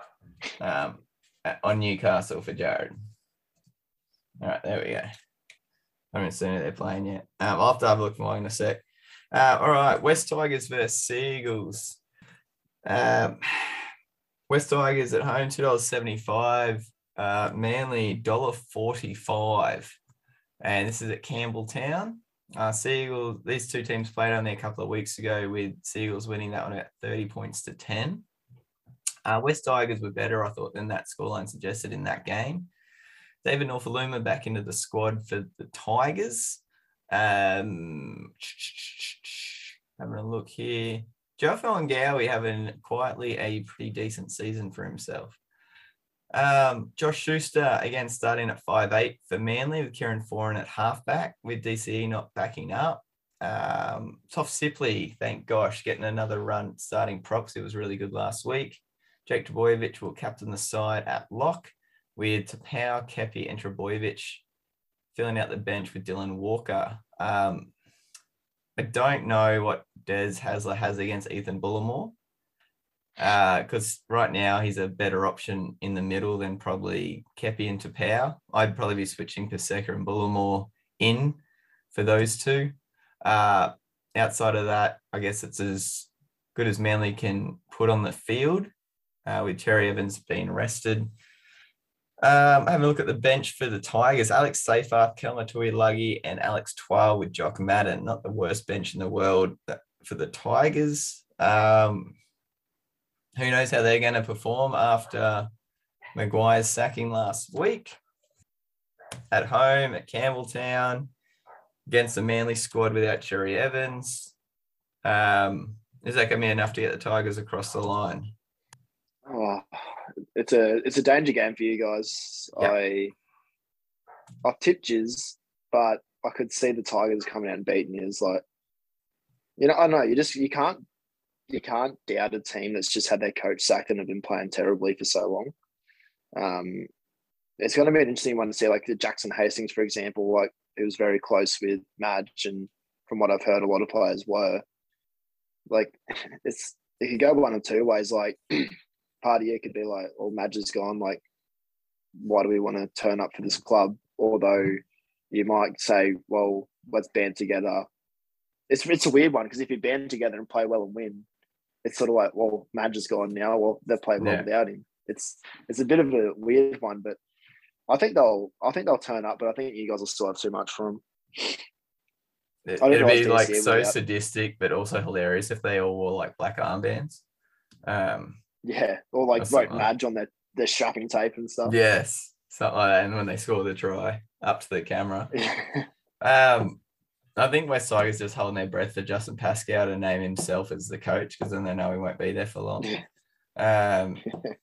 um, on Newcastle for Jared. All right, there we go. I haven't seen it they're playing yet. Um, I'll have to have a look more in a sec. Uh, all right, West Tigers versus Seagulls. Um, West Tigers at home, two dollars seventy-five. Uh, Manly, one dollar forty-five. And this is at Campbelltown. Uh, Seagulls, these two teams played only a couple of weeks ago with Seagulls winning that one at thirty points to ten. Uh, West Tigers were better, I thought, than that scoreline suggested in that game. David Norfoluma back into the squad for the Tigers. Um, having a look here. Joe Ngowi having quietly a pretty decent season for himself. Um, Josh Schuster, again, starting at five eight for Manly with Kieran Foran at halfback with D C E not backing up. Um, Toff Sipley, thank gosh, getting another run starting props. It was really good last week. Jake Trbojevic will captain the side at lock with Tapau, Kepi and Trbojevic filling out the bench with Dylan Walker. Um, I don't know what Des Hasler has against Ethan Bullimore. Because uh, right now he's a better option in the middle than probably Kepi and Tapau. I'd probably be switching Paseka and Bullimore in for those two. Uh, outside of that, I guess it's as good as Manly can put on the field uh, with Cherry Evans being rested. Um, having a look at the bench for the Tigers, Alex Seyfarth, Kelmatui Luggy and Alex Twile with Jock Madden. Not the worst bench in the world for the Tigers. Um, Who knows how they're going to perform after Maguire's sacking last week. At home at Campbelltown against the Manly squad without Cherry Evans. Um, is that going to be enough to get the Tigers across the line?
Oh, it's a it's a danger game for you guys.
Yep.
I I tipped Jizz, but I could see the Tigers coming out and beating you. It's like, you know, I know you just you can't you can't doubt a team that's just had their coach sacked and have been playing terribly for so long. Um, it's going to be an interesting one to see, like the Jackson Hastings, for example. Like it was very close with Madge, and from what I've heard, a lot of players were. Like it's it could go one of two ways. Like part of you could be like, "Well, Madge is gone. Like, why do we want to turn up for this club?" Although you might say, "Well, let's band together." It's it's a weird one because if you band together and play well and win, it's sort of like, well, Madge is gone now. Well, they've played well
Yeah.
without him. It's it's a bit of a weird one, but I think they'll I think they'll turn up. But I think you guys will still have too much for them.
It,
I don't
it'd
know
be
if
like
D C
so
without-
sadistic, but also hilarious if they all wore like black armbands. Um,
Yeah, or like
That's
wrote
something.
Madge on their their strapping tape and stuff.
yes, something like that. And when they score the try, up to the camera. Um, I think West Tigers just holding their breath for Justin Pascal to name himself as the coach because then they know he won't be there for long. Um,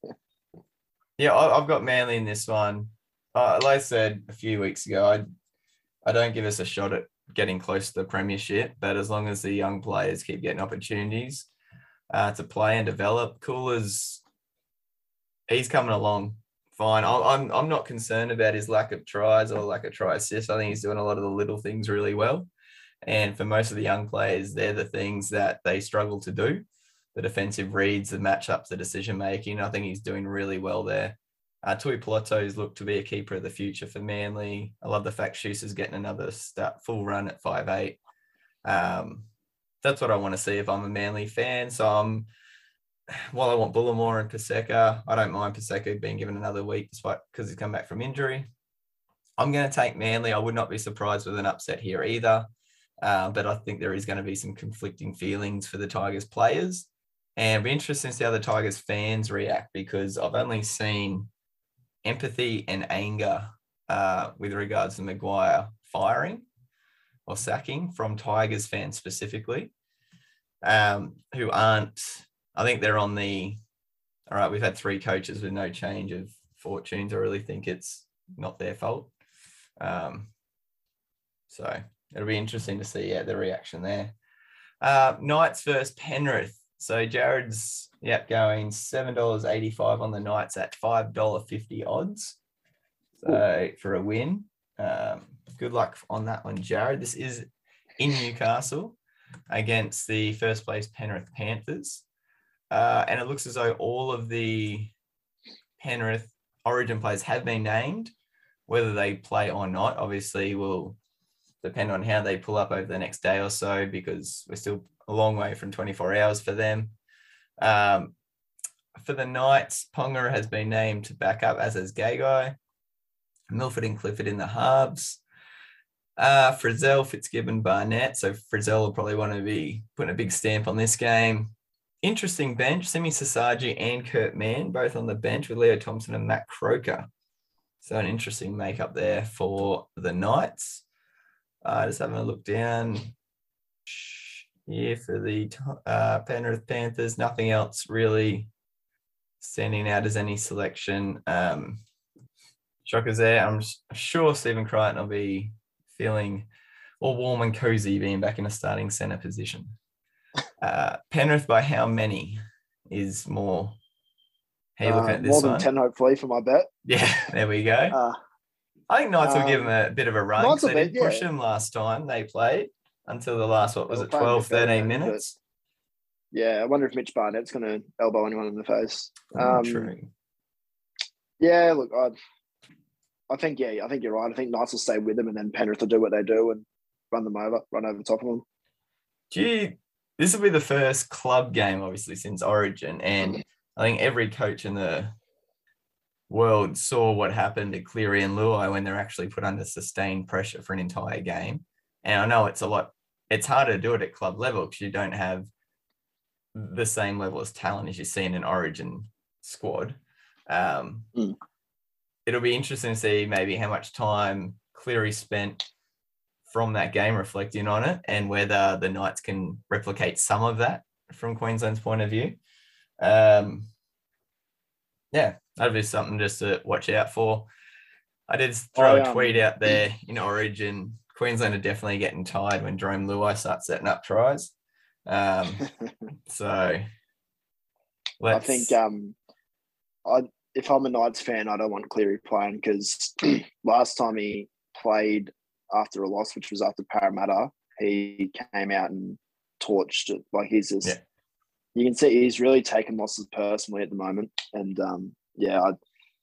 yeah, I, I've got Manly in this one. Uh, like I said a few weeks ago, I I don't give us a shot at getting close to the premiership, but as long as the young players keep getting opportunities uh, to play and develop, Coolers, he's coming along fine. I'm I'm not concerned about his lack of tries or lack of try assists. I think he's doing a lot of the little things really well. And for most of the young players, they're the things that they struggle to do. The defensive reads, the matchups, the decision making. I think he's doing really well there. Uh, Tui Peloto's looked to be a keeper of the future for Manly. I love the fact Schuster's getting another start, full run at five eight. Um, that's what I want to see if I'm a Manly fan. So I'm, while I want Bullimore and Paseka, I don't mind Paseka being given another week despite because he's come back from injury. I'm going to take Manly. I would not be surprised with an upset here either. Uh, but I think there is going to be some conflicting feelings for the Tigers players. And it'll be interesting to see how the Tigers fans react, because I've only seen empathy and anger uh, with regards to Maguire firing or sacking from Tigers fans specifically, um, who aren't, I think they're on the, all right, we've had three coaches with no change of fortunes. I really think it's not their fault. Um, so it'll be interesting to see yeah, the reaction there. Uh, Knights versus Penrith. So Jared's yep going seven dollars eighty-five on the Knights at five dollars fifty odds. So for a win. Um, good luck on that one, Jared. This is in Newcastle against the first place Penrith Panthers. Uh, and it looks as though all of the Penrith Origin players have been named. Whether they play or not, obviously, will depend on how they pull up over the next day or so, because we're still a long way from twenty-four hours for them. Um, for the Knights, Ponga has been named to back up, as is Gagai. Milford and Clifford in the halves. Uh, Frizzell, Fitzgibbon, Barnett. So Frizzell will probably want to be putting a big stamp on this game. Interesting bench. Simi Sasaji and Kurt Mann, both on the bench with Leo Thompson and Matt Croker. So an interesting makeup there for the Knights. Uh, just having a look down here for the uh, Penrith Panthers. Nothing else really standing out as any selection. Um, shockers there. I'm sure Stephen Crichton will be feeling all warm and cozy being back in a starting centre position. Uh, Penrith by how many is more? How are you looking
uh,
at this
more than
one?
ten, hopefully, for my bet.
Yeah, there we go.
Uh,
I think Knights will
um,
give them a bit of a run, because they
bet,
did push
yeah.
them last time they played until the last, what was
They
it,
were playing a
twelve,
bit better,
thirteen
but-
minutes?
Yeah, I wonder if Mitch Barnett's going to elbow anyone in the face.
Oh,
Um,
true.
Yeah, look, I, I think, yeah, I think you're right. I think Knights will stay with them, and then Penrith will do what they do and run them over, run over the top of them.
Gee, this will be the first club game, obviously, since Origin. And I think every coach in the world saw what happened to Cleary and Luai when they're actually put under sustained pressure for an entire game. And I know it's a lot, it's harder to do it at club level because you don't have the same level of talent as you see in an Origin squad. Um,
Mm.
It'll be interesting to see maybe how much time Cleary spent from that game reflecting on it, and whether the Knights can replicate some of that from Queensland's point of view. Um, yeah, that'd be something just to watch out for. I did throw
I,
a
um,
tweet out there in Origin. Queensland are definitely getting tired when Jerome Luai starts setting up tries. Um, so
I
let's...
think um, I if I'm a Knights fan, I don't want Cleary playing, because last time he played after a loss, which was after Parramatta, he came out and torched it. Like, he's just,
Yeah.
you can see he's really taken losses personally at the moment. And um, yeah, I,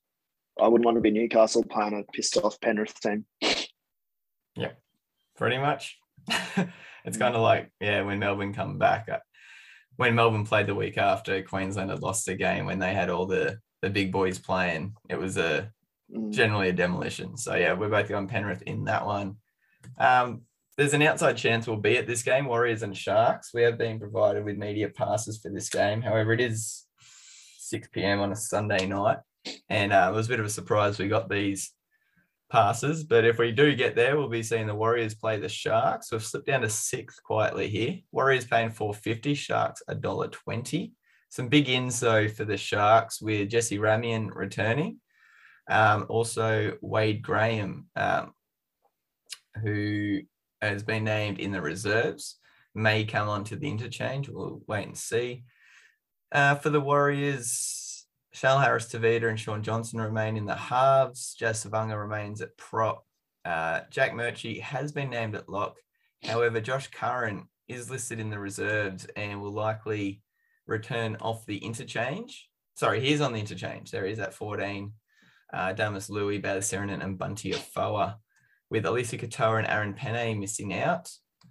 I wouldn't want to be Newcastle playing a pissed off Penrith team.
Yeah, pretty much. It's kind of like, yeah, when Melbourne come back, uh, when Melbourne played the week after Queensland had lost the game, when they had all the, the big boys playing, it was a
Mm.
generally a demolition. So yeah, we're both going Penrith in that one. Um, there's an outside chance we'll be at this game, Warriors and Sharks. We have been provided with media passes for this game. However, it is six p.m. on a Sunday night, and uh, it was a bit of a surprise we got these passes. But if we do get there, we'll be seeing the Warriors play the Sharks. We've slipped down to sixth quietly here. Warriors paying four dollars fifty, Sharks one dollar twenty. Some big ins though for the Sharks, with Jesse Ramian returning. Um, also, Wade Graham um, who has been named in the reserves, may come onto the interchange. We'll wait and see. Uh, for the Warriors, Shal Harris-Tavita and Sean Johnson remain in the halves. Jazz Savunga remains at prop. Uh, Jack Murchie has been named at lock. However, Josh Curran is listed in the reserves and will likely return off the interchange. Sorry, he's on the interchange. There he is at fourteen. Uh, Damas Louis, Bailey Seranen and Bunty Afoa, with Alicia Katoa and Aaron Penne missing out.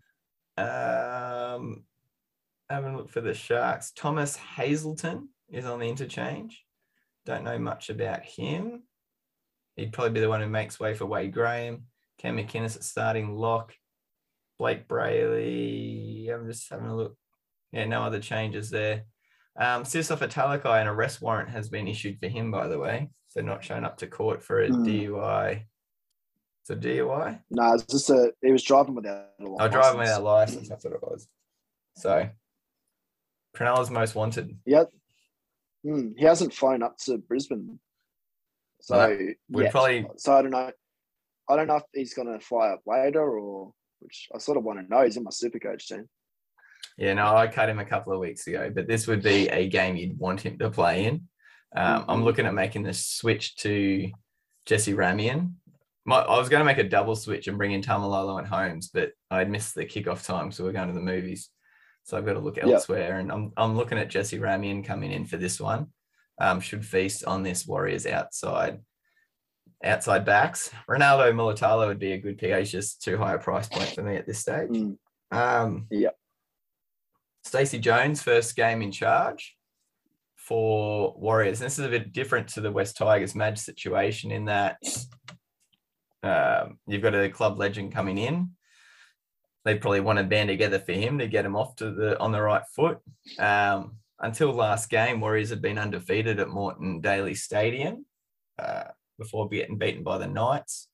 Um, having a look for the Sharks. Thomas Hazelton is on the interchange. Don't know much about him. He'd probably be the one who makes way for Wade Graham. Cam McInnes at starting lock. Blake Brayley. I'm just having a look. Yeah, no other changes there. Um, Sisofa Talakai, an arrest warrant has been issued for him, by the way. So not shown up to court for a mm. D U I. It's a D U I?
No, it's just a, he was driving without a license.
Oh, driving without a license, that's what it was. So, Cronulla's most wanted.
Yeah. Mm, he hasn't flown up to Brisbane. So,
well, we probably...
So, I don't know. I don't know if he's going to fly up later or, which I sort of want to know. He's in my Supercoach team.
Yeah, no, I cut him a couple of weeks ago, but this would be a game you'd want him to play in. Um, mm-hmm. I'm looking at making the switch to Jesse Ramian. My, I was going to make a double switch and bring in Tamalolo and Holmes, but I'd missed the kickoff time, so we're going to the movies. So I've got to look elsewhere, yep. and I'm I'm looking at Jesse Ramian coming in for this one. Um, should feast on this Warriors outside outside backs. Ronaldo Mulatalo would be a good pick. He's just too high a price point for me at this stage.
Mm.
Um,
yeah.
Stacey Jones, first game in charge for Warriors. And this is a bit different to the West Tigers Madge situation in that um, you've got a club legend coming in. They probably want to band together for him to get him off to the on the right foot. Um, until last game, Warriors had been undefeated at Moreton Daily Stadium uh, before getting beaten by the Knights.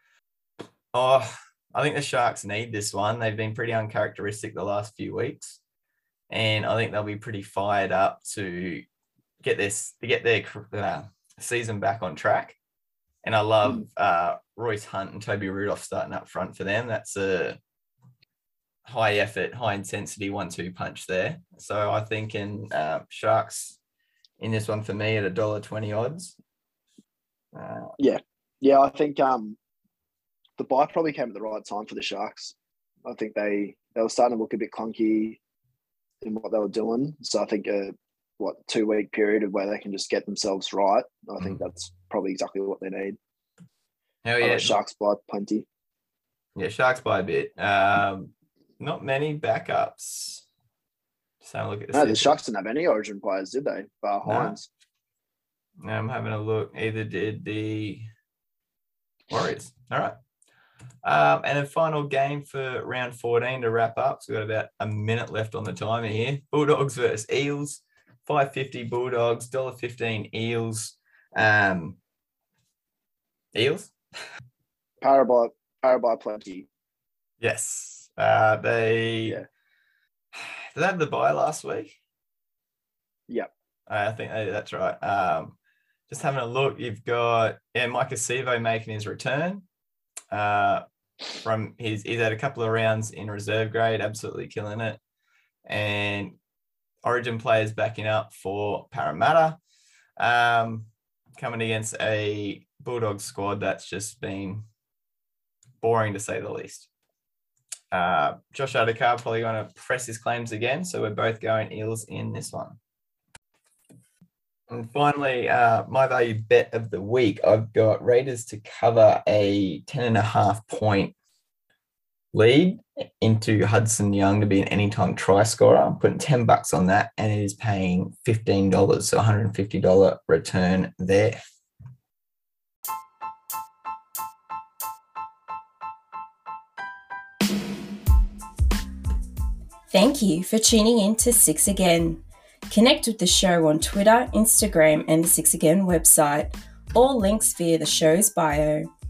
Oh, I think the Sharks need this one. They've been pretty uncharacteristic the last few weeks. And I think they'll be pretty fired up to get this to get their uh, season back on track. And I love uh, Royce Hunt and Toby Rudolph starting up front for them. That's a high effort, high intensity one two punch there. So I think in uh, Sharks in this one for me at a dollar twenty odds. Uh,
yeah, yeah. I think um, the buy probably came at the right time for the Sharks. I think they they were starting to look a bit clunky in what they were doing. So I think a what two week period of where they can just get themselves right. I think that's probably exactly what they need.
Hell yeah,
Sharks buy plenty.
Yeah, Sharks buy a bit. Um, not many backups. Just have a look at this.
No, the Sharks didn't have any Origin players, did they? Bar Hines.
No. I'm having a look. Either did the Warriors. All right. Um, and a final game for round fourteen to wrap up. So we've got about a minute left on the timer here. Bulldogs versus Eels. five fifty Bulldogs, one dollar fifteen Eels. Um, Eels?
Parabuy, Parabuy plenty.
Yes. Uh, they...
Yeah.
Did they have the bye last week?
Yep.
I think that's right. Um, just having a look, you've got yeah, Mike Acevo making his return. Uh, from his, he's had a couple of rounds in reserve grade, absolutely killing it. And Origin players backing up for Parramatta, um, coming against a Bulldogs squad that's just been boring to say the least. Uh, Josh Adokar probably going to press his claims again, so we're both going Eels in this one. And finally, uh, my value bet of the week, I've got Raiders to cover a ten and a half point lead into Hudson Young to be an anytime try scorer. I'm putting ten bucks on that, and it is paying fifteen dollars, so one hundred fifty dollars return there.
Thank you for tuning in to Six Again. Connect with the show on Twitter, Instagram, and the Six Again website. All links via the show's bio.